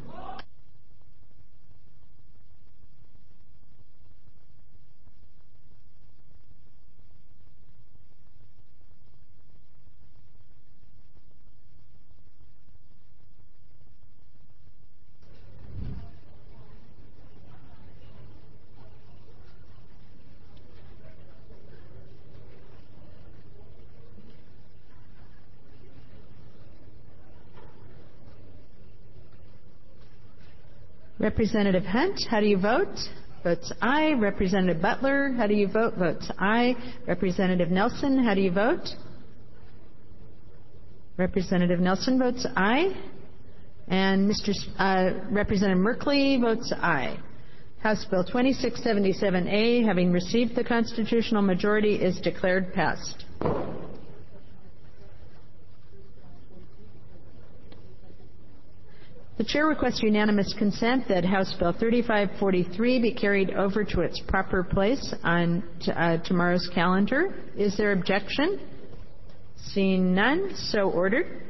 Representative Hunt, how do you vote? Votes aye. Representative Butler, how do you vote? Votes aye. Representative Nelson, how do you vote? Representative Nelson votes aye. And Mister Uh, Representative Merkley votes aye. House Bill twenty-six seventy-seven A, having received the constitutional majority, is declared passed. The Chair requests unanimous consent that House Bill thirty-five forty-three be carried over to its proper place on t- uh, tomorrow's calendar. Is there objection? Seeing none, so ordered.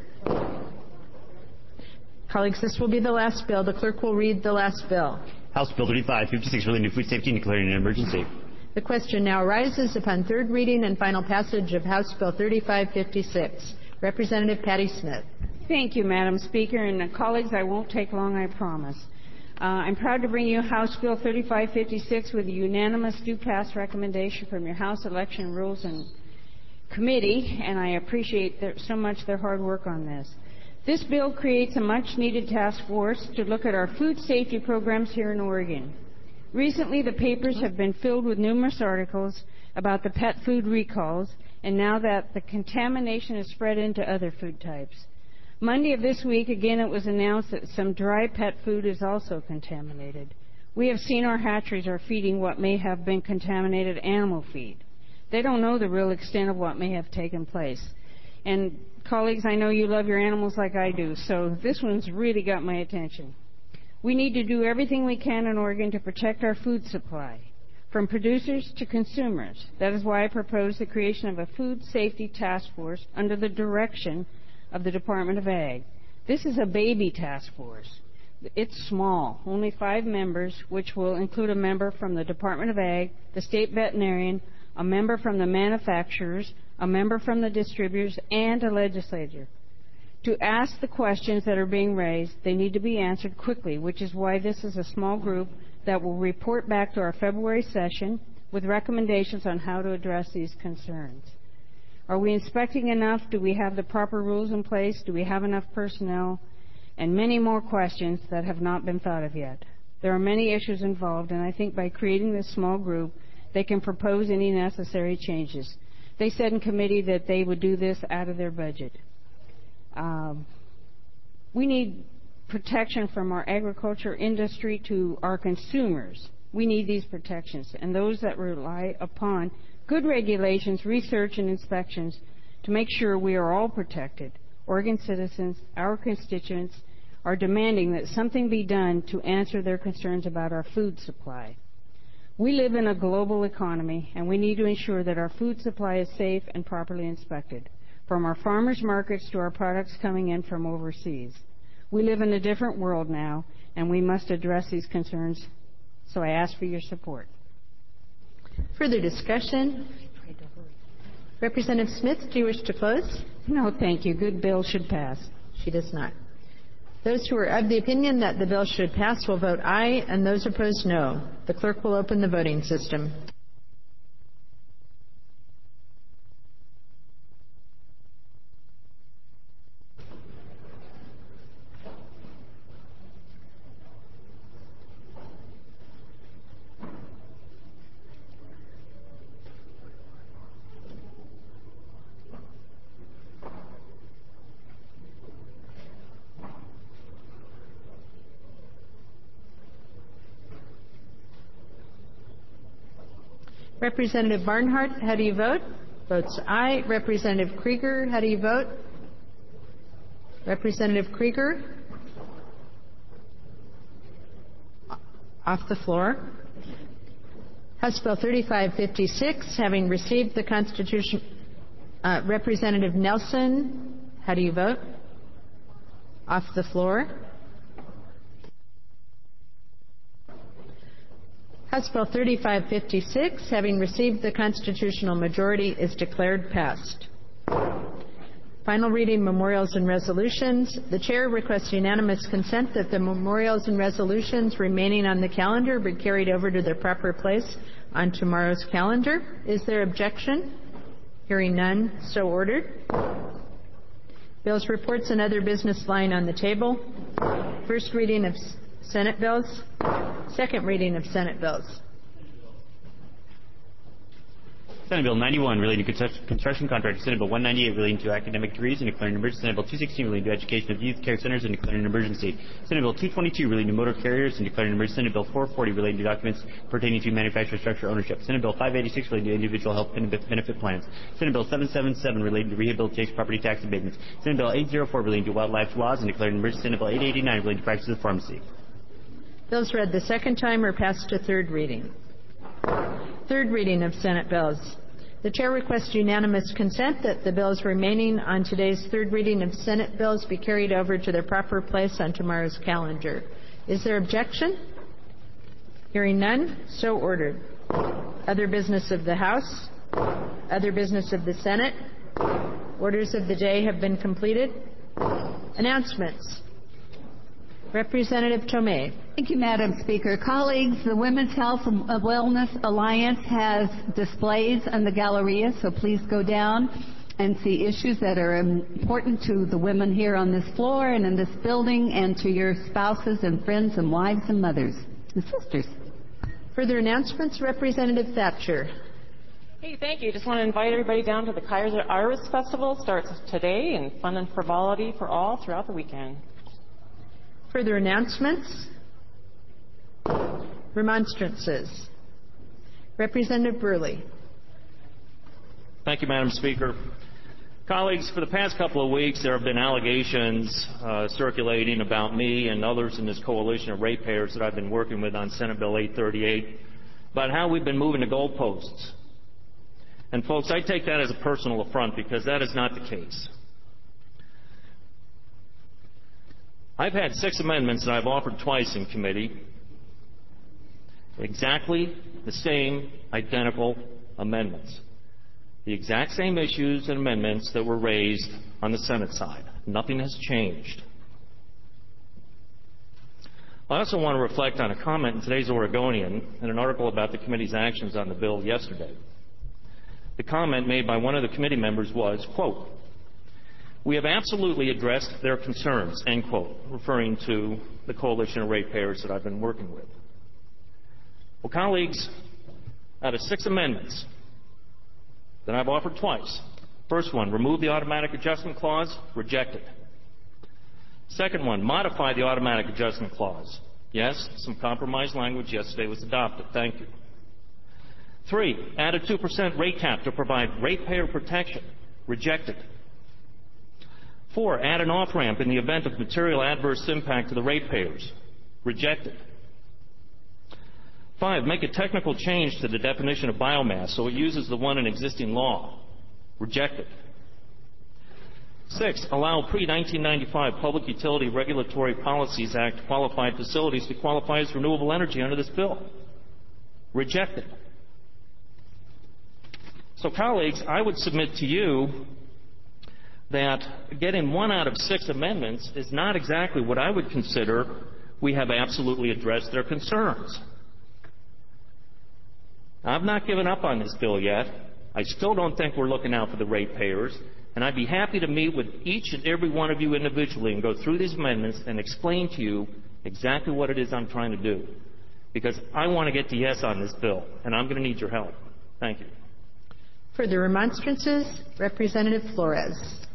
Colleagues, this will be the last bill. The clerk will read the last bill. House Bill thirty-five fifty-six relating to food safety and declaring an emergency. The question now arises upon third reading and final passage of House Bill thirty-five fifty-six. Representative Patty Smith. Thank you, Madam Speaker. And uh, colleagues, I won't take long, I promise. Uh, I'm proud to bring you House Bill thirty-five fifty-six with a unanimous do-pass recommendation from your House Election Rules and Committee, and I appreciate their, so much their hard work on this. This bill creates a much-needed task force to look at our food safety programs here in Oregon. Recently, the papers have been filled with numerous articles about the pet food recalls, and now that the contamination has spread into other food types. Monday of this week, again, it was announced that some dry pet food is also contaminated. We have seen our hatcheries are feeding what may have been contaminated animal feed. They don't know the real extent of what may have taken place. And colleagues, I know you love your animals like I do, so this one's really got my attention. We need to do everything we can in Oregon to protect our food supply, from producers to consumers. That is why I propose the creation of a food safety task force under the direction of the Department of Ag. This is a baby task force. It's small, only five members, which will include a member from the Department of Ag, the state veterinarian, a member from the manufacturers, a member from the distributors, and a legislator. To ask the questions that are being raised, they need to be answered quickly, which is why this is a small group that will report back to our February session with recommendations on how to address these concerns. Are we inspecting enough? Do we have the proper rules in place? Do we have enough personnel? And many more questions that have not been thought of yet. There are many issues involved, and I think by creating this small group, they can propose any necessary changes. They said in committee that they would do this out of their budget. Um, we need protection from our agriculture industry to our consumers. We need these protections, and those that rely upon good regulations, research, and inspections to make sure we are all protected. Oregon citizens, our constituents, are demanding that something be done to answer their concerns about our food supply. We live in a global economy, and we need to ensure that our food supply is safe and properly inspected, from our farmers' markets to our products coming in from overseas. We live in a different world now, and we must address these concerns, so I ask for your support. Further discussion? Representative Smith, do you wish to close? No, thank you. Good bill should pass. She does not. Those who are of the opinion that the bill should pass will vote aye, and those opposed no. The clerk will open the voting system. Representative Barnhart, how do you vote? Votes aye. Representative Krieger, how do you vote? Representative Krieger? Off the floor. House Bill thirty-five fifty-six, having received the Constitution... Uh, Representative Nelson, how do you vote? Off the floor. House Bill thirty-five fifty-six, having received the constitutional majority, is declared passed. Final reading, memorials and resolutions. The chair requests unanimous consent that the memorials and resolutions remaining on the calendar be carried over to their proper place on tomorrow's calendar. Is there objection? Hearing none, so ordered. Bills, reports, and other business lying on the table. First reading of Senate bills. Second reading of Senate bills. Senate Bill ninety-one relating to construction contracts. Senate Bill one ninety-eight relating to academic degrees and declaring an emergency. Senate Bill two sixteen relating to education of youth care centers and declaring an emergency. Senate Bill two twenty-two relating to motor carriers and declaring an emergency. Senate Bill four forty relating to documents pertaining to manufacturer structure ownership. Senate Bill five eighty-six relating to individual health benefit plans. Senate Bill seven seventy-seven relating to rehabilitation property tax abatements. Senate Bill eight oh four relating to wildlife laws and declaring an emergency. Senate Bill eight eighty-nine relating to practices of pharmacy. Bills read the second time are passed to third reading. Third reading of Senate bills. The chair requests unanimous consent that the bills remaining on today's third reading of Senate bills be carried over to their proper place on tomorrow's calendar. Is there objection? Hearing none, so ordered. Other business of the House. Other business of the Senate. Orders of the day have been completed. Announcements. Representative Tomei. Thank you, Madam Speaker. Colleagues, the Women's Health and Wellness Alliance has displays in the Galleria, so please go down and see issues that are important to the women here on this floor and in this building and to your spouses and friends and wives and mothers and sisters. Further announcements, Representative Thatcher. Hey, thank you. Just want to invite everybody down to the Kaiser Iris Festival. Starts today, and fun and frivolity for all throughout the weekend. Further announcements? Remonstrances. Representative Burley. Thank you, Madam Speaker. Colleagues, for the past couple of weeks, there have been allegations uh, circulating about me and others in this coalition of ratepayers that I've been working with on Senate Bill eight thirty-eight about how we've been moving the goalposts. And, folks, I take that as a personal affront because that is not the case. I've had six amendments that I've offered twice in committee, exactly the same identical amendments, the exact same issues and amendments that were raised on the Senate side. Nothing has changed. I also want to reflect on a comment in today's Oregonian and an article about the committee's actions on the bill yesterday. The comment made by one of the committee members was, quote, "We have absolutely addressed their concerns," end quote, referring to the coalition of ratepayers that I've been working with. Well, colleagues, out of six amendments that I've offered twice, first one, remove the automatic adjustment clause, rejected. Second one, modify the automatic adjustment clause, Yes, some compromise language yesterday was adopted. Thank you. Three, add a two percent rate cap to provide ratepayer protection. Rejected. Four, add an off-ramp in the event of material adverse impact to the ratepayers. Rejected. Five, make a technical change to the definition of biomass so it uses the one in existing law. Rejected. Six, allow pre nineteen ninety-five Public Utility Regulatory Policies Act qualified facilities to qualify as renewable energy under this bill. Rejected. So, colleagues, I would submit to you that getting one out of six amendments is not exactly what I would consider we have absolutely addressed their concerns. I've not given up on this bill yet. I still don't think we're looking out for the ratepayers, and I'd be happy to meet with each and every one of you individually and go through these amendments and explain to you exactly what it is I'm trying to do, because I want to get to yes on this bill, and I'm going to need your help. Thank you. Further remonstrances? Representative Flores.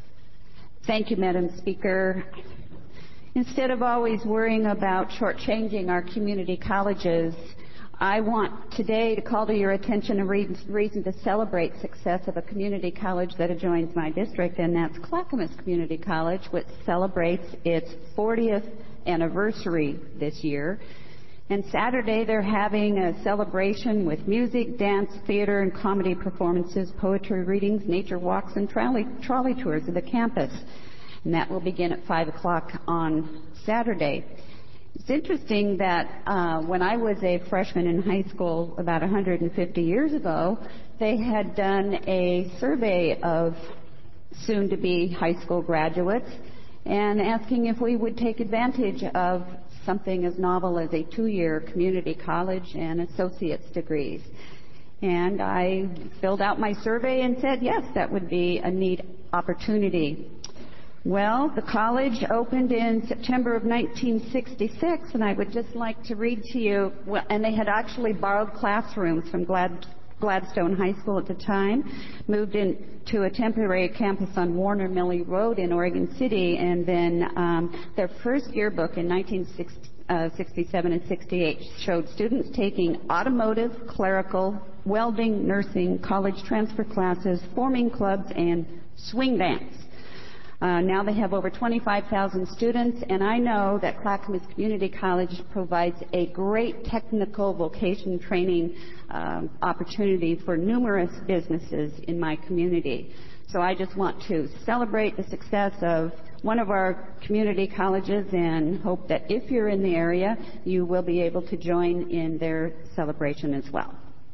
Thank you, Madam Speaker. Instead of always worrying about shortchanging our community colleges, I want today to call to your attention a reason to celebrate success of a community college that adjoins my district, and that's Clackamas Community College, which celebrates its fortieth anniversary this year. And Saturday they're having a celebration with music, dance, theater, and comedy performances, poetry readings, nature walks, and trolley, trolley tours of the campus. And that will begin at five o'clock on Saturday. It's interesting that uh, when I was a freshman in high school about one hundred fifty years ago, they had done a survey of soon-to-be high school graduates and asking if we would take advantage of something as novel as a two-year community college and associate's degrees. And I filled out my survey and said, yes, that would be a neat opportunity. Well, the college opened in September of nineteen sixty-six, and I would just like to read to you, and they had actually borrowed classrooms from Glad, Gladstone High School at the time, moved into a temporary campus on Warner Millie Road in Oregon City, and then um, their first yearbook in nineteen sixty-seven and sixty-eight showed students taking automotive, clerical, welding, nursing, college transfer classes, forming clubs, and swing dance. Uh, now they have over twenty-five thousand students, and I know that Clackamas Community College provides a great technical vocation training um, opportunity for numerous businesses in my community. So I just want to celebrate the success of one of our community colleges and hope that if you're in the area, you will be able to join in their celebration as well.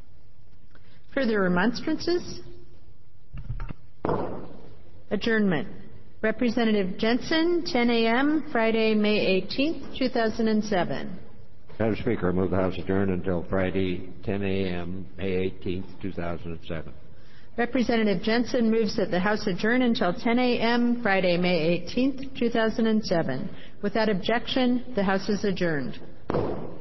Further remonstrances? Adjournment. Representative Jensen, ten a.m., Friday, May eighteenth, two thousand seven. Madam Speaker, I move the House adjourn until Friday, ten a.m., May eighteenth, two thousand seven. Representative Jensen moves that the House adjourn until ten a.m., Friday, May eighteenth, two thousand seven. Without objection, the House is adjourned.